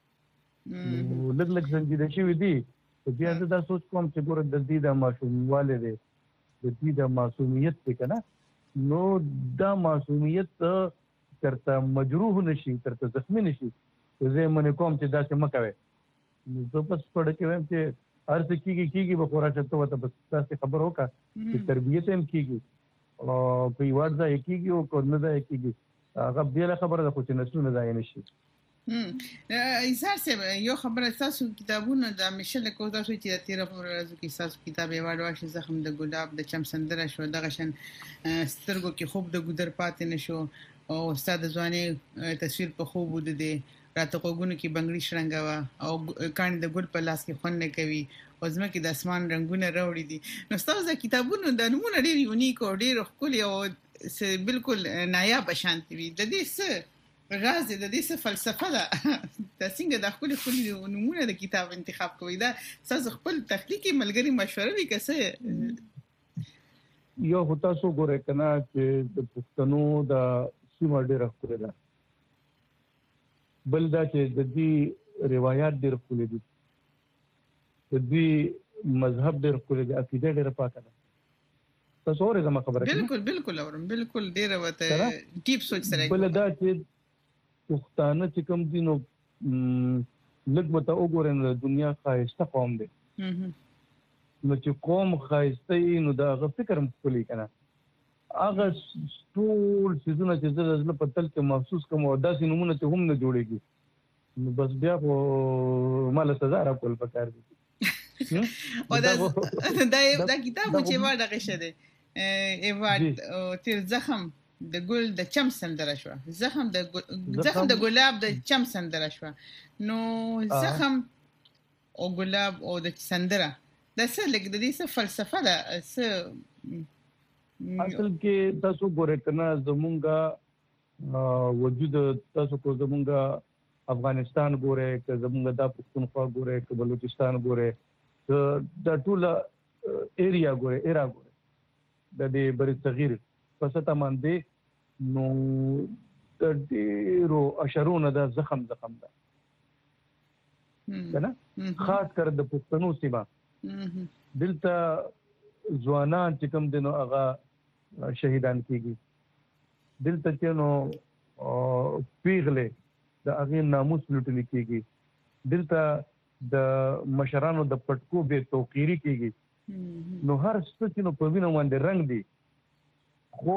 لږ لږ څنګه شي ودی بیا زه دا سوچ کوم چې ګوره د دې د معصومیت دی د دې د معصومیت څخه کنه نو دا معصومیت ترته مجروح نشي ترته زخمی نشي زه من کوم چې دا څه مکوي نو زه بس پړ کې وایم چې هر څه کیږي کیږي به خورا چته وته بس تاسو خبر وکړه چې تربیت هم کیږي او په یوه ځای کیږي او کو نه ځای کیږي هغه بیا خبره ده خو چې نسونه ځای نشي ایزار سه یو خبره تاسو کتابونه د مشل کو تاسو چې تیر په ورځو کې تاسو کتاب ایوارډ واخی زخم د ګلاب د چم سندره شو دغه شن سترګو کې خوب د ګودر پاتې نشو او استاد ځواني تصویر په خوب ود دي راته کوګونو کې بنگړي شرنګوا او کان د ګل په لاس کې خون نه کوي او زما کې د اسمان رنگونه راوړي دي نو تاسو د کتابونو د نمونه ډیر یونیک او ډیر ښکلي او سه بالکل نایاب شانتي وي د دې څه راز د دې څه فلسفه ده د څنګه د خپل خپل نمونه د کتاب انتخاب کوي دا تاسو خپل تخلیقي ملګری مشوره وی کسه یو هوتا سو ګوره کنا چې د پښتنو د سیمه ډیره خپل ده بل دا چې د دې روایت ډېر خپل دي د دې مذهب ډېر خپل دي عقیده ډېر پاکه ده تاسو اورئ زما خبره بالکل بالکل اورم بالکل ډېر وته ډیپ سوچ سره بل دا چې پښتانه چې کوم دي نو لږ مته وګورئ نو د دنیا ښایسته قوم دی نو چې قوم ښایسته نو دا هغه فکر هم خپلې که نه هغه ټول څیزونه چې زه د زړه په تل کې محسوس کوم او داسې نومونه چې هم نه جوړېږي نو بس بیا خو ما له سزا راکول پکار دي او دا دا کتاب چې ما دغه شه دی ایوارد تیر زخم د ګل د چم سندره شو زخم د زخم د ګلاب د چم سندره شو نو زخم او ګلاب او د سندره دا څه لګ د دې څه فلسفه ده څه اصل کې تاسو ګورئ کنه زمونږه وجود تاسو کو زمونږه افغانستان ګورئ که زمونږه د پښتونخوا ګورئ که بلوچستان ګورئ دا ټول ایریا ګورئ ایرا ګورئ د دې بری صغیر پسته باندې نو د ډیرو اشرونه د زخم زخم ده کنه خاص کر د پښتنو سیمه دلته ځوانان چې کوم دي نو هغه شهیدان کیږي دلته چې نو پیغله د هغه ناموس لوټل کیږي دلته د مشرانو د پټکو به توقيري کیږي نو هر څه چې نو په وینه باندې رنگ دي خو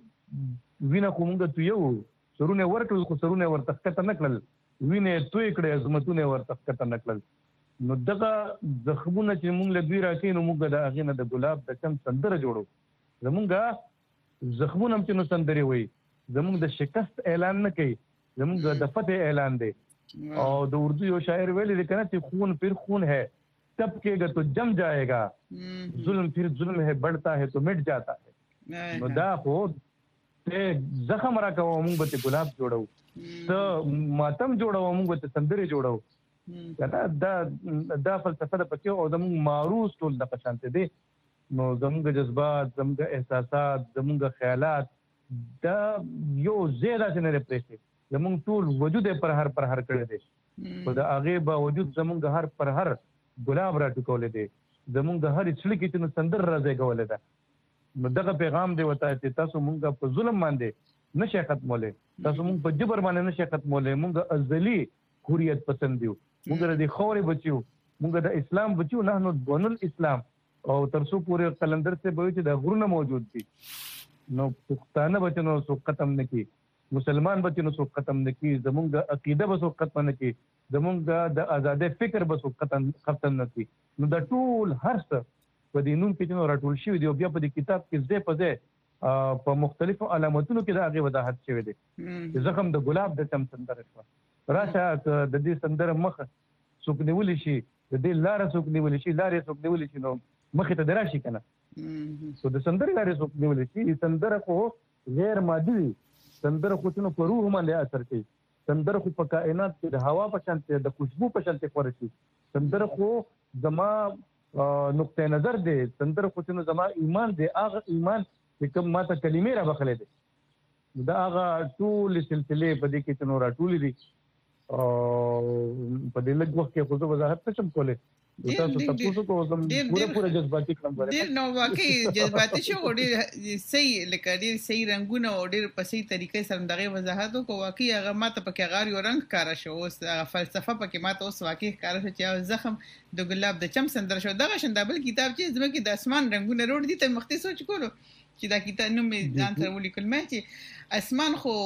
وینه کومه ته یو سرونه ورکړل خو سرونه ورته کته نکړل وینه توې کړې عظمتونه ورته کته نکړل نو دغه زخمونه چې موږ له دوی راکې نو موږ د هغه نه د ګلاب د چم سندره جوړو زمونږه زخمونه چې نو سندري وي زمونږ د شکست اعلان نه کوي زمونږ د فتح اعلان دی او د اردو یو شاعر ویلي دی کنه چې خون پھر خون ہے ٹپکے گا تو جم جائے گا ظلم پھر ظلم ہے بڑھتا ہے تو مٹ جاتا ہے نو دا خو ته زخم راکو موږ به ګلاب جوړو ته ماتم جوړو موږ به سندري جوړو دا دا دا فلسفه د پکې او زموږ معروض ټول د پشانته دي نو زموږ جذبات زموږ احساسات زموږ خیالات دا یو زیاده نه پرېږي زموږ ټول وجود پر هر پر هر کړی دی په دا هغه باوجود زموږ هر پر هر ګلاب را ټکولې دي زموږ هر چړې کې چې سندر راځي کولې ده نو دغه پیغام دی وته چې تاسو مونږ په ظلم باندې نشه ختمولې تاسو مونږ په جبر باندې نشه ختمولې مونږ ازلی حریت پسند دیو مونږ د خوري بچیو مونږ د اسلام بچیو نه نو بنل اسلام او ترسو پورې کلندر سے به چې د غرونه موجود دي نو پښتانه بچنو سو ختم نکي مسلمان بچنو سو ختم نکي زمونږ عقیده به سو ختم نکي زمونږ د آزادۍ فکر به سو ختم ختم نکي نو د ټول هر څه په دې نوم کې چې راټول شوی دی او بیا په دې کتاب کې ځای په ځای په مختلفو علامتونو کې دا هغه وضاحت شوی دی چې زخم د ګلاب د چم سندره شو راشه د دې سندره مخ څوک نیول شي د دې لار څوک نیول شي لارې څوک نیول شي نو مخ ته دراشي کنه سو د سندره لارې څوک نیول شي سندره خو غیر مادي سندره خو څنو په روح باندې اثر کوي سندره خو په کائنات کې د هوا په شان د خوشبو په شان ته ورشي سندره خو زما نقطه نظر دی سندره خو څنګه زما ایمان دی هغه ایمان چې کوم ماته کلمې را بخلې دي دا هغه ټول سلسله په دې کې څنګه راټولې دي او په دې لږ وخت کې خو زه وضاحت نشم کولای تاسو تاسو کو زم پوره پوره جذباتي کلم غواړم ډیر نو واقعي جذباتي شو ډیر صحیح لکه ډیر صحیح رنگونه او ډیر په صحیح طریقې سره دغه وضاحت کو واقعي هغه ماته پکې غار یو رنگ کار شو اوس فلسفه پکې ماته اوس واقعي کار شو چې زخم د ګلاب د چم سندر شو دغه شندابل کتاب چې زمکه د اسمان رنگونه روړ دي ته مخته سوچ کولو چې دا کتاب نوم ځان ته ولیکل مې چې اسمان خو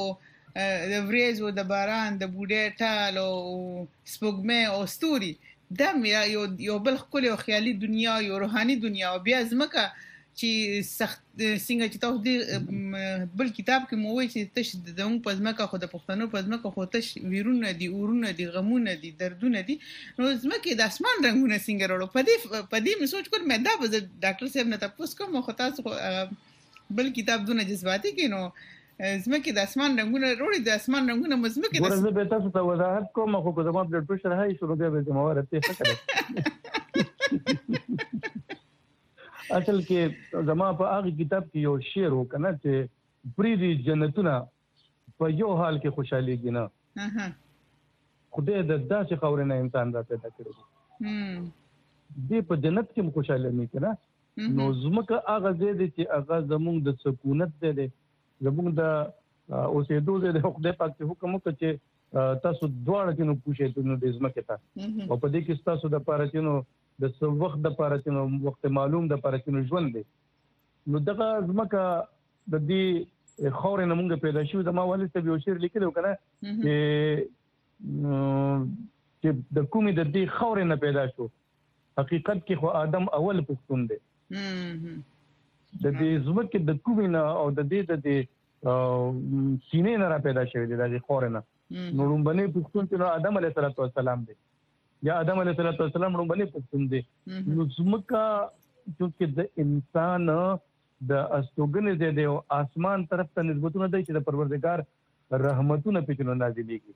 د وریځ او د باران د بوډۍ ټال او سپوږمۍ او ستوري دا یو یو بل خپل یو خیالي دنیا یو روحاني دنیا او بیا زمکه چې سخت څنګه چې تاسو دې بل کتاب کې مو وایي چې تش د زموږ په ځمکه خو د پښتنو په ځمکه خو تش ویرونه دي اورونه دي غمونه دي دردونه دي نو ځمکه د اسمان رنگونه څنګه وروړو په دې په دې مې سوچ کول مې دا به ډاکټر صاحب نه تاسو کوم خو تاسو بل کتاب دونه جذباتي کې نو زمکه د اسمان رنگونه وروړي د اسمان رنگونه مزمکه د ورزه به تاسو ته وضاحت کوم خو که زموږ بلډ پريشر هاي شروع دی به زموږ ورته څه کړی اصل کې زما په هغه کتاب کې یو شعر وکنه چې پریدي جنتونه په یو حال کې خوشحالي نه خدای د داسې خورنه انسان را پیدا کړی هم دې په جنت کې خوشحالي نه کړه نو زمکه هغه دې چې هغه زموږ د سکونت دې زموږ د اوسېدو د خدای پاک ته حکم وکړ چې تاسو دواړه کې نو پوښتې نو د زمکه ته او په دې کې تاسو د پاره چې نو د څو وخت د پاره چې نو وخت معلوم د پاره چې نو ژوند دی نو دغه زمکه د دې خورې نه مونږ پیدا شو د ما والد ته یو شعر لیکلو کنه چې چې د کومې د دې خورې نه پیدا شو حقیقت کې خو آدم اول پښتون دی د دې زمکه د کومې نه او د دې د دې سینې نه را پیدا شوی دی د خورې نه نو لومبني پښتون چې آدم علیه السلام دی یا آدم علیه السلام لومبني پښتون دی نو زمکه چې د انسان د استوګنې د اسمان طرف ته نسبتونه دی چې د پروردگار رحمتونه پکې نازلېږي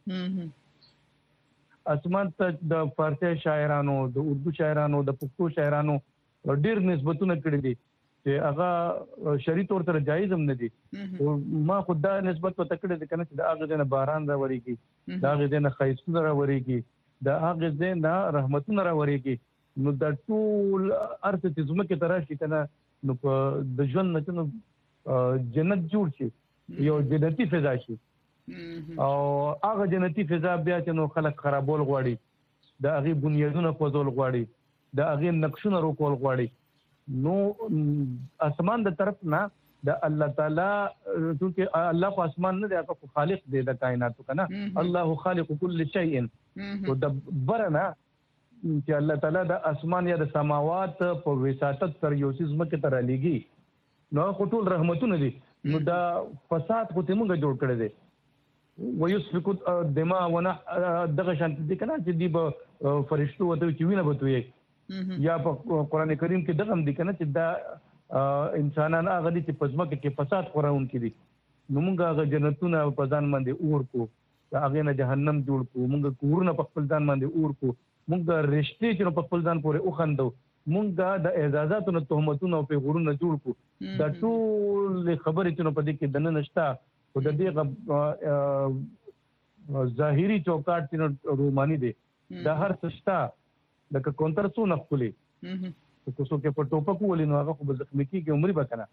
اسمان ته د فارسی شاعرانو د اردو شاعرانو د پښتو شاعرانو ډېر نسبتونه کړي دي چې هغه شری تور سره جایز هم نه دي ما خدا نسبت په تکړه دي کنه چې د هغه دنه باران راوريږي د هغه دنه خیسونه راوريږي د هغه دنه رحمتونه راوريږي نو د ټول ارته چې زمکه تراشي کنه نو د ژوند نه جنت جوړ شي یو جنتی فضا شي او هغه جنتی فضا بیا چې نو خلک خرابول غواړي د هغه بنیادونه فوزول غواړي د هغه نقشونه روکول غواړي نو اسمان د طرف نه د الله تعالی چې الله په اسمان نه دی هغه خالق دی د کائنات کنه الله خالق كل شيء او د برنا چې الله تعالی د اسمان یا د سماوات په وساتت تر یو څه زمکه تر لګي نو خطول رحمتونه دي نو دا فساد خو ته موږ جوړ کړی دی ويسفك الدماء ونح دغه شانت دي کنه چې دی به فرشتو وته چې وینه بتوي یا په قران کریم کې دغه دي کنه چې دا انسانان هغه دي چې پزماکه کې فساد خورون کې دي نو موږ هغه جنتونه په ځان باندې اور کو هغه نه جهنم جوړ کو موږ کورونه په خپل ځان باندې اور کو موږ رښتې چې په خپل ځان پورې اوخندو موږ د اعزازاتو نه تهمتونه په غرونه جوړ کو دا ټول خبرې چې په دې کې دنه نشتا او د دې ظاهري چوکاټ چې روماني دي دا هر څه لکه کونتر څو نه خولي چې څو کې په ټوپک ولې نو هغه خو به زخمي کیږي عمر به کنه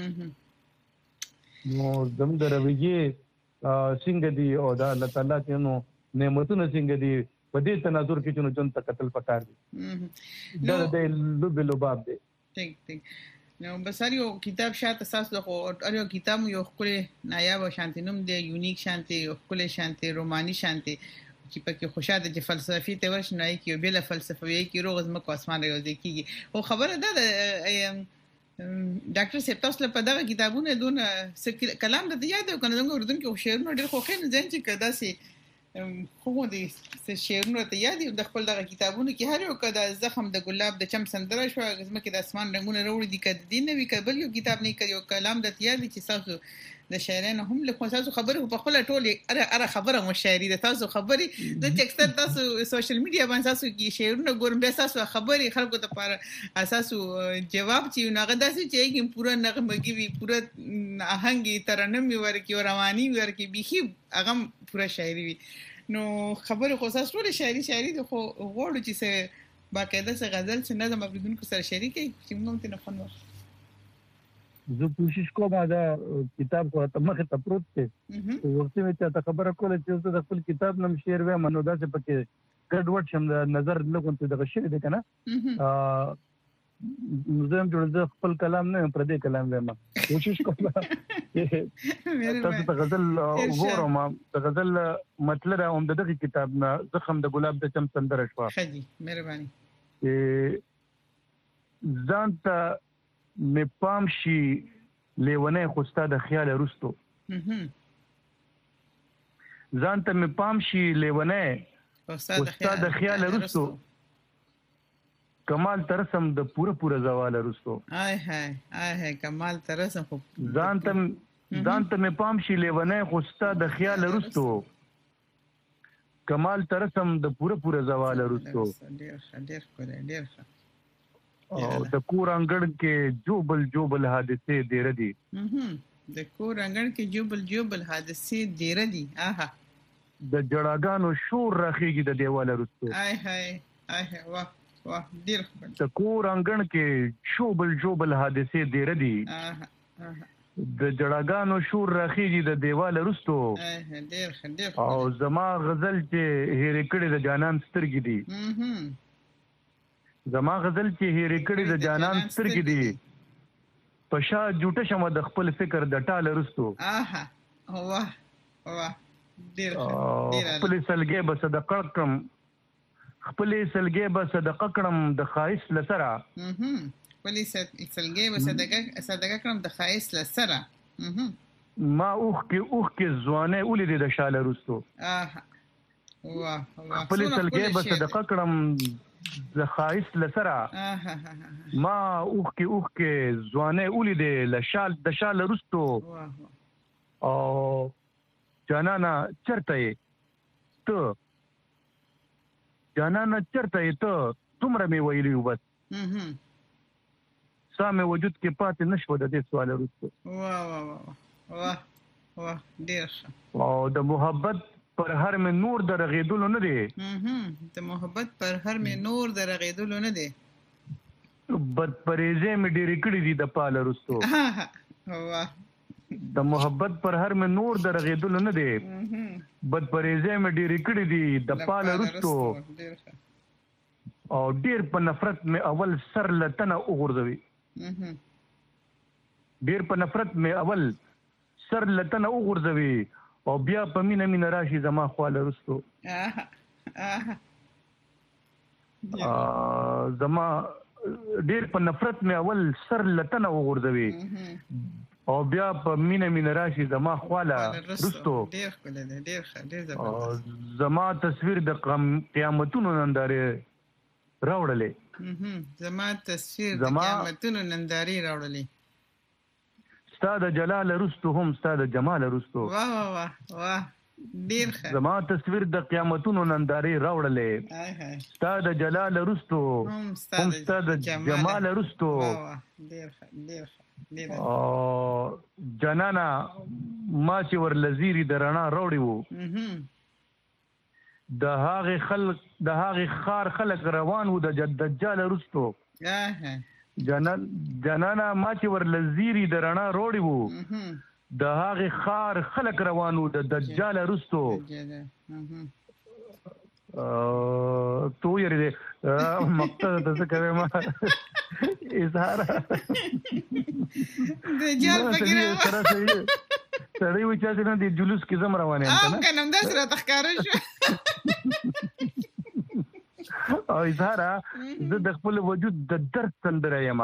نو زموږ د رویه څنګه دی او دا الله تعالی چې نو نعمتونه څنګه دی په دې تناظر کې چې نو جن تقتل پکار دي دا د لوب لوباب دی ټیک ټیک نو بساریو کتاب شاته تاسو خو اړیو کتاب یو خپل نایاب شانتی نوم دی یونیک شانتی خپل شانتی روماني شانتی چې پکې خوشاله د فلسفي ته ورشنه کې بل فلسفي کې روغ زمکو اسمان راځي کیږي او خبره ده ډاکټر سپتاس له په دغه کتابونه دون کلام د یاد او کنه زموږ اردن کې شعرونه ډېر خوښ نه ځین چې کدا سي خو دې شعرونه ته یاد د خپل دغه کتابونه کې هر یو کدا زخم د ګلاب د چم سندره شو زمکه د اسمان رنگونه وروړي دي کده دین نوي کبل یو کتاب نه کړي او کلام د یاد چې تاسو د شاعرانو هم له تاسو خبره په خپل ټول اره اره خبره مو شاعري د تاسو خبري د ټیکسټ تاسو سوشل میډیا باندې تاسو کې شعرونه ګورم به تاسو خبري خلکو ته پر اساس جواب چې نغه داسې چې یې پورا نغمګي وي پورا آهنګي ترنم ورکی رواني ورکی بيخي هغه پورا شاعري وي نو خبره خو تاسو ټول شاعري شاعري د خو غوړو چې څه باقاعده څه غزل څه نظم اوریدونکو سره شریکي چې موږ ته نه خنو زه کوشش کوم دا کتاب خو ته مخه ته پروت دی ورته مې ته خبره کوله چې زه د خپل کتاب نم شعر و منو دا چې پکې ګډوډ شم نظر لګون ته دغه شعر دی کنه ا زم جوړ خپل کلام نه پر دې کلام وایم کوشش کوم تاسو ته غزل وګورم ته غزل مطلب هم دغه کتاب نه زخم د ګلاب د چم سندره شو خدي مهرباني ځان ته می پام شي لیونه خوستا د خیال رستو ځان ته می پام شي لیونه خوستا د خیال رستو کمال ترسم د پوره پوره زوال رستو آی هاي آی هاي کمال ترسم خو ځان ته ځان ته مې پام شي لیونی خو ستا د خیال رستو کمال ترسم د پوره پوره زوال رستو ډیر ښه ډیر ښکلی ډیر ښه او د کور انګړ کې جوبل جوبل حادثې ډېره دي د کور انګړ کې جوبل جوبل حادثې ډېره دي آها د جړاګانو شور راخیږي د دیواله رستو آی هاي آی هاي واه واه ډیر ښه د کور انګړ کې جوبل جوبل حادثې ډېره دي آها آها د جړاګانو شور راخیږي د دیواله رستو آی هاي ډیر ښه ډیر او زما غزل چې هېرې کړې د جانان سترګې دي زما غزل چې هېرې کړې د جانان سترګې دي په شا جوټه شمه د خپل فکر د ټاله رستو آها واه واه ډیر ښه خپلې سلګۍ به صدقه کړم خپلې سلګۍ به صدقه کړم د ښایست له سره خپلې سلګۍ به صدقه کړم د ښایست له سره ما اوښکې اوښکې ځوانۍ ولیدې د شاله رستو آها واه واه خپلې سلګۍ به صدقه کړم د ښایست له سره ما اوښکې اوښکې ځوانۍ ولیدې له شال د شاله رستو او جانانه چېرته یې ته جانانه چېرته یې ته دومره مې ویلي وو بس ستا مې وجود کې پاتې نه شوه د دې سواله رستو واه واه واه واه ډېر ښه او د محبت پر هر مې نور د رغېدلو نه دی د محبت پر هر مې نور د رغېدلو نه دی بدپریزۍ مې ډېرې کړي دي د پاله رستو واه د محبت پر هر مې نور د رغېدلو نه دی بدپریزۍ مې ډېرې کړي دي د پاله رستو او ډېر په نفرت مې اول سر له تنه وغورځوي ډېر په نفرت مې اول سر له تنه وغورځوي او بیا په مینه مینه راشي زما خواله رستو زما ډېر په نفرت مې اول سر له تنه وغورځوي او بیا په مینه مینه راشي زما خواله رستو زما تصویر د قیامتونو نندارې راوړلې زما تصویر د قیامتونو نندارې راوړلې ستا د جلال رستو هم ستا د جمال رستو واه واه واه ډیر ښه زما تصویر د قیامتونو نندارې راوړلې ستا د جلال رستو هم ستا د جمال رستو ډیر ښه ډیر ښه او جنانا ما چې ورلزيري د رڼا راوړي وو د هغې خلک د هغې خار خلک روان وو د دجال رستو جنانا ما چې ورلزيري د رڼا راوړي وو د هغې خار خلک روان وو د دجال رستو تو یې دې مقصد د څه کوي ما اظهار دجال فکر سړی و چې نه د جلوس کې زم روانه یم کنه کنه د سره تخکار شو او اظهار زه د خپل وجود د درد سندره یم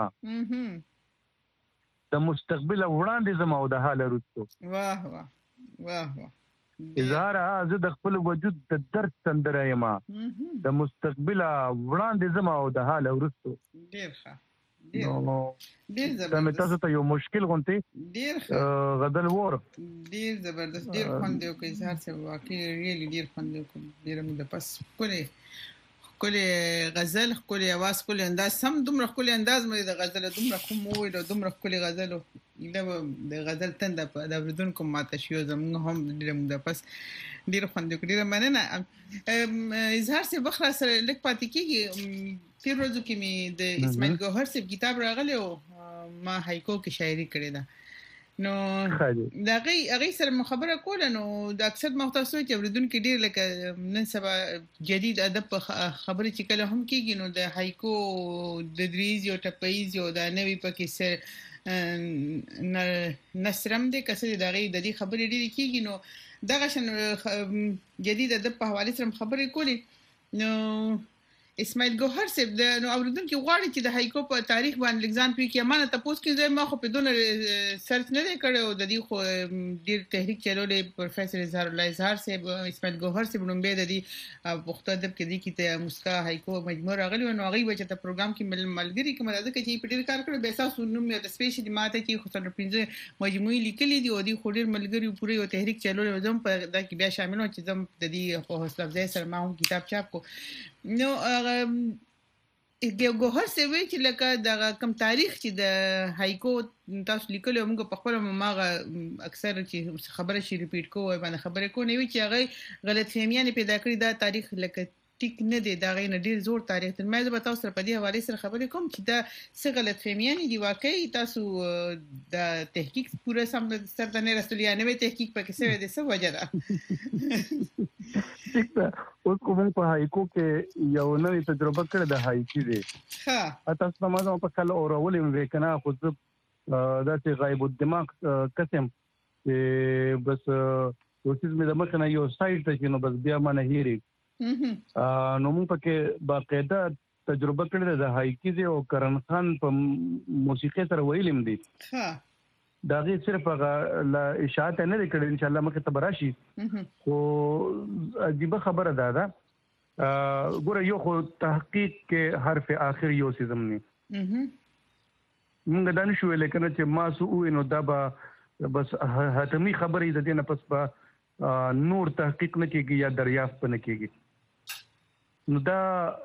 د مستقبل وړاندې زما او د حال رستو واه واه واه واه اظهار زه د خپل وجود د درد سندره یم د مستقبل وړاندې زما او د حال رستو ډیر ښه نو ډیر زبردست تاسو ته یو مشکل غونټي ډیر ښه غزل وور ډیر زبردست ډیر خوند یو کوي اظهار څه واقعي ریلی ډیر خوند یو کوي ډیر مو د پس کولې کولې غزل کولې आवाज کولې انداز سم دومره کولې انداز مې د غزل دومره کوم وې د دومره کولې غزل د غزل تند په د وردونکو ماته شو زموږ هم ډیر مو د پس ډیر خوند یو ډیر مننه اظهار څه بخره سره لیک پاتې کیږي تیر ورځو کې مې د اسماعیل ګوهر صاحب کتاب راغلی او ما هایکو کې شاعري کړې ده نو دا غي هغه سره خبره کوله نو د اکثر مختصو چې اوریدونکو ډیر لکه نن سبا جدید ادب خبرې چې کله هم کیږي نو د هایکو د دریز یو ټپایز یو د نوې پکې سر نصرم دې کسې د غي د دې خبرې ډیر کیږي نو دغه شن جدید ادب په حواله سره خبرې کولې نو اسماعیل ګوهر صاحب د نو اوریدونکو غواړي چې د هایکو په تاریخ باندې لګزان پی کې امانه تاسو کې زه ما خو په دونه سرچ نه کړو د دې خو ډیر تحریک چلولې پروفیسور اظهار الله اظهار صاحب اسماعیل ګوهر صاحب نوم به د دې پښتو ادب کې د کې مسکا هایکو مجموعه راغلی نو هغه به چې په پروګرام کې ملګری کوم راځي چې په ډیر کار کړو به تاسو نوم د سپیشل ماته کې خو څلور پنځه مجموعي لیکلي دي او دې خو ډیر ملګری پوره یو تحریک چلولې زم په دا کې بیا شامل و چې زم د دې خو حوصله افزای سره ما هم کتاب چاپ کو نو ګوهر سوي چې لکه د کم تاریخ چې د هایکو تاسو لیکلو موږ په خپل ماغه اکثر چې خبره شي ریپیټ کوو باندې خبره کو نه وي چې هغه غلط فهمیان پیدا کړی دا تاریخ لکه ټیک نه دی دا غي نه ډیر زور تاریخ تر مې زه تاسو سره په دې حواله سره خبرې کوم چې دا څه غلط فهمیان دي واقعي تاسو د تحقیق پوره سم سره نه رسولیا نه تحقیق پکې څه دي څه وجه ده ٹھیک ده اوس کوم په هایکو کې یو نوې تجربه کړې ده هایکی دی ها تاسو په مازه په کله اورولې مې کنه خو دا چې غایب الدماغ قسم چې بس اوسې مې د مخ نه یو سایت ته چې نو بس بیا ما نه هېری نو موږ پکې باقاعده تجربه کړې ده د هایکی دی او کرن خان په موسیقي سره ویلم دي ها دا غي صرف هغه لا اشاعت نه کړي ان شاء الله مخه تبراشي خو عجیب خبره ده دا ګوره یو خو تحقیق کې حرف اخر یو سیزم نه موږ دا نشو لیکنه چې ما سو نو دا به بس حتمی خبرې د دې نه پس به نور تحقیق نه کیږي یا دریافت نه کیږي نو دا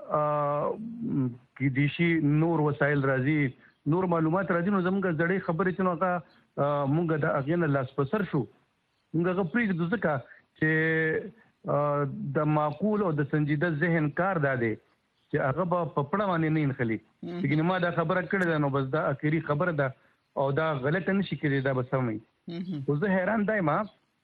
کې دیشي نور وسایل راځي نور معلومات راځي نو زموږ ځړې خبرې چې نو هغه موږ د اغینه لاس پسر شو موږ هغه پریږدو ځکه چې د معقول او د سنجیده ذهن کار داده چې هغه په پپړه باندې نه انخلي چې ما دا خبره کړې ده نو بس دا اخیری خبره ده او دا غلط نشي کېدای دا به سمي خو زه حیران دایم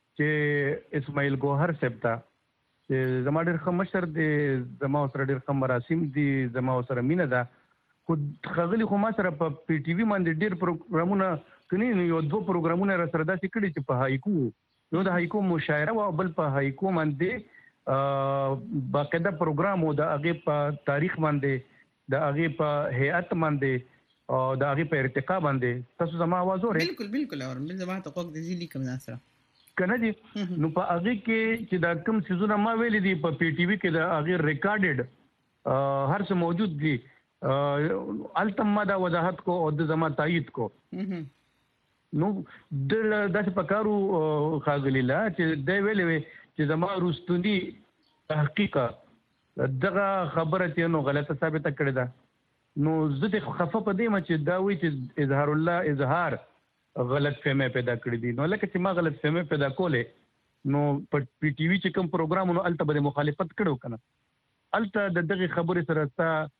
چې اسماعیل ګوهر صاحب ته چې زما ډېر ښه مشر دی زما سره ډېر ښه مراسم دي زما سره مینه ده خو خغلی خو ما سره په پی ټي وي باندې ډېر پروګرامونه کني یو دوه پروګرامونه را سره داسې کړي چې په هایکو یو د هایکو مشاعره او بل په هایکو باندې باقاعده پروګرام او د هغه په تاریخ باندې د هغه په هيئت باندې او د هغه په ارتقا باندې تاسو زما आवाज اورئ بالکل بالکل اور من زما ته کوک د زیلی کوم ناسره کنه دي نو په هغه کې چې دا کوم سيزونه ما ویلې دي په پی ټي وي کې دا هغه ریکارډډ هر څه موجود دي التم ما دا وضاحت کو او د زما تایید کو نو د داسې پکارو خاغلی لا چې د ویلې چې زما روستونی تحقیق دغه خبره ته نو غلطه ثابته کړې ده نو زه د خفه په دې ما چې دا وی چې اظهار الله اظهار غلط فهمه پیدا کړې دي نو لکه چې ما غلط فهمه پیدا کولې نو په پی ټي وي چې کوم پروګرام نو الته به مخالفت کړو کنه الته د دغه خبرې سره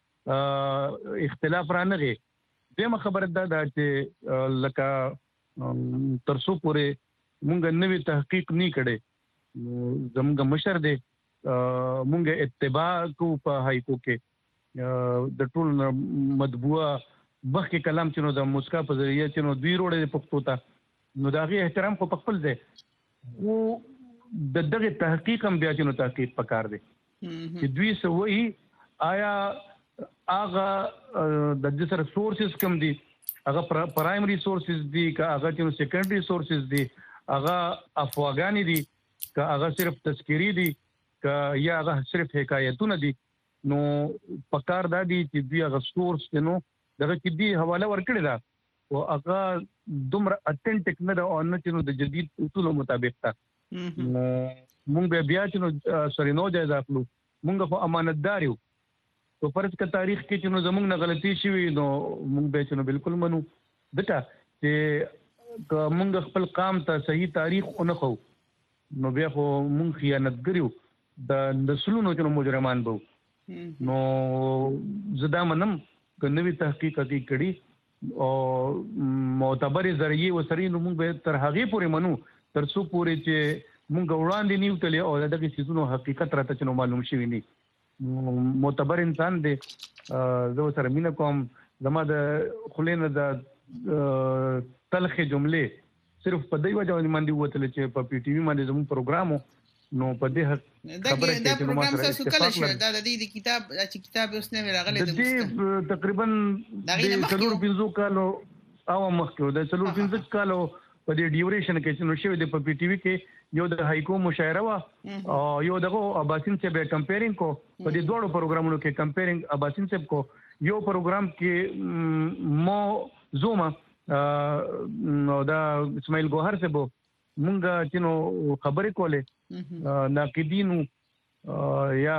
تا اختلاف را نغی دغه خبره ده چې لکه ترسو پورې مونږ نوې تحقیق نه کړي زموږ مشر دی مونږ اتباع کو په هایکو کې د ټول مطبوعه بخې کلام چې نو د مسکا په ذریعہ چې نو دوی روړې پښتو ته نو دا غي احترام خو خپل دی او د دغه تحقیق هم بیا چې نو تحقیق پکار دی چې دوی سوي آیا هغه د دې سره سورسز کم دي هغه پرایمري سورسز دي که هغه چې نو سیکنډري سورسز دي هغه افواګانی دي که هغه صرف تذکری دي که یا هغه صرف حکایتونه دي نو پکار دا دي چې دوی هغه سورس نو دغه کې دی حواله ورکړی دا او هغه دومره اتنټیک نه دا او نه چې نو د جدید اصولو مطابق تا مونږ بیا چې نو سوري نو جایز اخلو مونږ په امانتدار یو په فرض کا تاریخ کې چې نو زمونږ نه غلطي شوي نو مونږ به چې نو بالکل منو دته چې مونږ خپل قام ته صحیح تاریخ اونې خو نو بیا خو مونږ خیانت ګریو د نسلونو چې مجرمان بو نو زدا منم کنوي تحقیقاتي کړي او معتبر ذریعہ وسري نو موږ به تر هغه پورې منو تر څو پورې چې موږ وړاندې نیو تلې او دغه سيزونو حقیقت راته چې نو معلوم شي ویني معتبر انسان دی زه سره مینه کوم زما د خلینو د تلخ جمله صرف په دی وجه باندې وته چې په پی ټي وی باندې زموږ پروګرامو نو په دې خبره کې چې نو ما سره کله شو دا د دې کتاب چې کتاب اوس نه راغلی د دې تقریبا د څلور پنځو کالو او مخکې د څلور پنځه کالو په دې ډیوریشن کې چې نو شوی د په پی ټی وی کې یو د هایکو مشاعره وا او یو دغه اباسین سے به کمپیرینګ کو په دې دوه پروګرامونو کې کمپیرینګ اباسین سے کو یو پروګرام کې مو زوما نو دا اسماعیل ګوهر سے بو مونږه چې نو خبرې کولې ناقدینو یا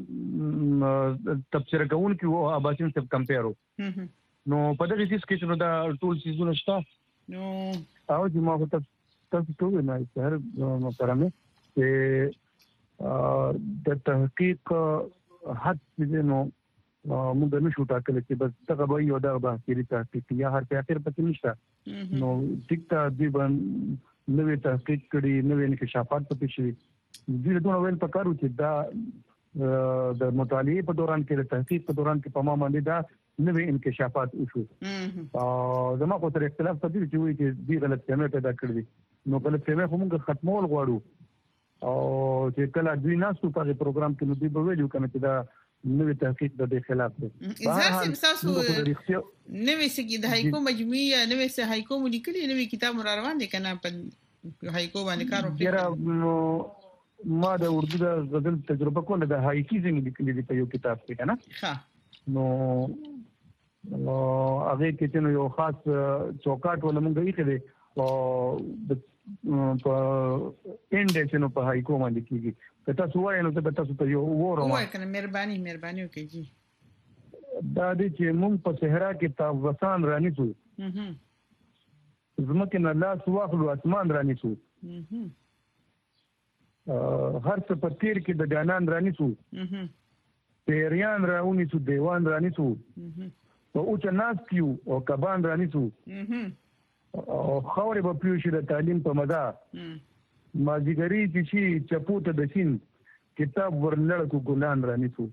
تبصره کوونکي او اباسین سره کمپیرو نو په دغه چیز کې چې نو دا ټول چیزونه شته نو او چې ما ته تاسو ته نه هر محترمه چې د تحقیق حد دې نو موږ نه شو ټاکل چې بس دغه به یو دغه به کېږي تحقیق یا هر څه اخر پکې نشته نو ټیک ته دې باندې نوې تحقیق کړي نوې انکشافات پکې شي دې ډول ویل پکارو چې دا د مطالعې په دوران کې د تحقیق په دوران کې په ما باندې دا نوې انکشافات وشو او زما خو تر اختلاف په دې چې وایي چې دې غلط فهمي پیدا کړې نو غلط فهمي خو موږ ختمول غواړو او چې کله دوی ناسو په پروګرام کې نو دوی به ویلو کنه چې دا نوې تحقیق د دې خلاف دی ځکه چې تاسو نوې سګي د هایکو مجموعه نوې سه هایکو لیکلي نوې کتاب مر روان دي کنه په هایکو باندې کار وکړي ما د اردو د غزل تجربه کوله د هایکی څنګه لیکلي دی په یو کتاب کې کنه ها نو هغه کې چې یو خاص چوکاټ ولا مونږ یې کړی او په انډ چې نو په هایکو باندې کېږي کته سوای نو ته تاسو ته یو وره وای کنه مهرباني مهرباني وکړئ دا دې چې مونږ په صحرا کې تا وسان رانی شو زمکه نه لاس واخلو اسمان رانی شو هر څه په تیر کې د جانان رانی شو پیریان راونی شو دیوان رانی شو او اوچ ناس کیو او کبان رانی شو او خاورې په پیو شي د تعلیم په مزه ماجګری چې شي چپوت د سین کتاب ورلړ کو ګلان رانی شو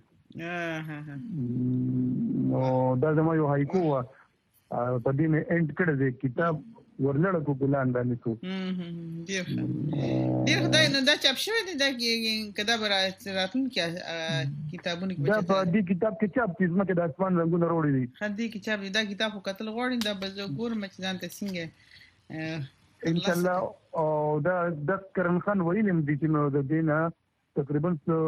نو دا زما یو هایکو وا په دې مې انډ کړی دی کتاب ورلړ کو ګلان رانی شو ډیر ډیر خدای نو دا چاپ شوی دی دا کدا براتون کې کتابونه کې دا په دې کتاب کې چاپ چې زما کې د اسمان رنگونه وروړي دي خدای کې چاپ دا کتاب خو قتل غوړي دا به ګور مچ ځان ته څنګه ان شاء الله او دا د کرن خان ویلم دي چې نو د دینه تقریبا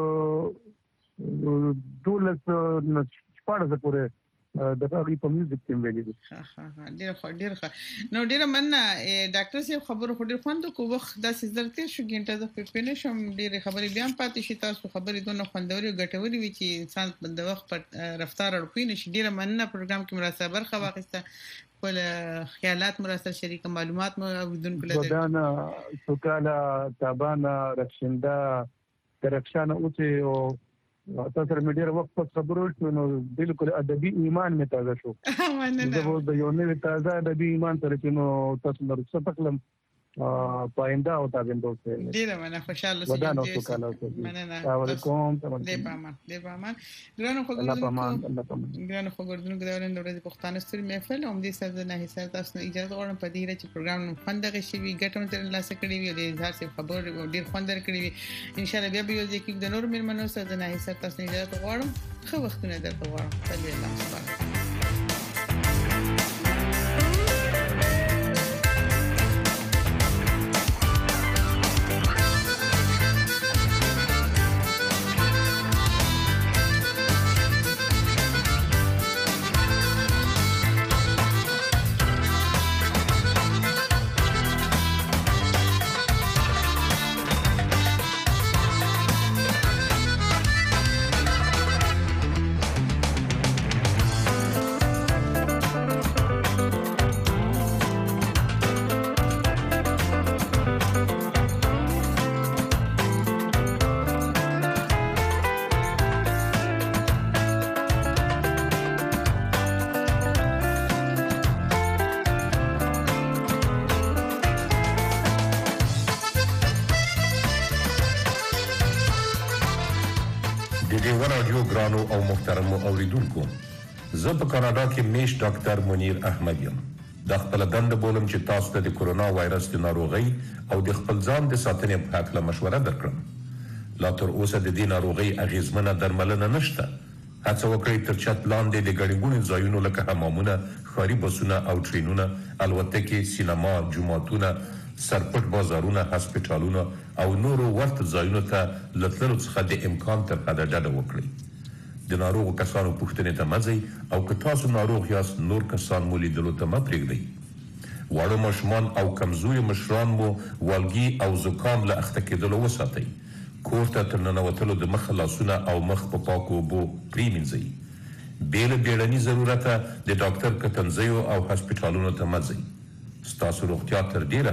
دولس شپږ پورې د هغه په میوزیک کې ویلي دي ها ها ډیر خو ډیر ښه نو ډیر مننه ډاکټر صاحب خبرو خو ډیر خوند کو وخت د سیزرته شو ګنټه د پېپنه شم ډیر خبرې بیا پاتې شي تاسو خبرې دونه خوندوري او ګټوري وي چې انسان د وخت په رفتار اړوي نشي ډیر مننه پروګرام کې مرسته برخه واخیسته خپل خیالات مرسته شریک معلومات مو اوریدونکو له ودانا سوکالا تابانا رخصنده درخشانه اوسه او تاسو سره مې ډېر وخت په خبرو شو نو بالکل ادبي ایمان مې تازه شو زه د یو نوې تازه ادبي ایمان سره چې نو تاسو نور څه تکلم پاینده او تابنده اوسه ډېر مننه خوشاله ودانو سوکاله اوسه مننه السلام علیکم دې پامان دې پامان ګرانو خو ګرانو خو ګردونکو د ورن د ورځې پښتانه ستوري محفل هم دې سره نه حساب تاسو اجازه غواړم په دې چې پروګرام نو خوندغه شي وي ګټم تر لاسه کړی وي د اظهار څخه خبر ډیر خوندر کړی وي ان شاء الله بیا به یو ځکه د نور مېرمنو سره نه حساب تاسو اجازه غواړم خو وختونه درته غواړم په دې الله سبحانه ګرانو او محترمو اوریدونکو زه په کاناډا کې میش ډاکټر منیر احمد یم د خپل دند بولم چې تاسو ته د کورونا وایرس د ناروغۍ او د خپل ځان د ساتنې په اړه مشوره درکړم لا تر اوسه د دې ناروغۍ اغیزمنه درملنه نشته. هڅه وکړئ تر چت لاندې د ګڼې ګوڼې ځایونو لکه حمامونه، ښاري بسونه او ټرینونه، الوتکې، سینما، جوماتونه، سرپټ بازارونه، هسپټالونه او نورو ورته ځایونو ته له تللو څخه د امکان تر حده ډډه وکړئ. د ناروغو کسانو پوښتنې ته مه ځئ او که تاسو ناروغ یاست نور کسان مو لیدلو ته مه پرېږدئ. واړه ماشومان او کمزوري مشران مو والګي او زکام له اخته کېدلو وساتئ. کور ته تر ننوتلو د مخه لاسونه او مخ په پاکو اوبو پرېمینځئ. بې له بیړني ضرورته د ډاکټر کتنځیو او هسپټالونو ته مه ځئ. ستاسو روغتیا تر ډېره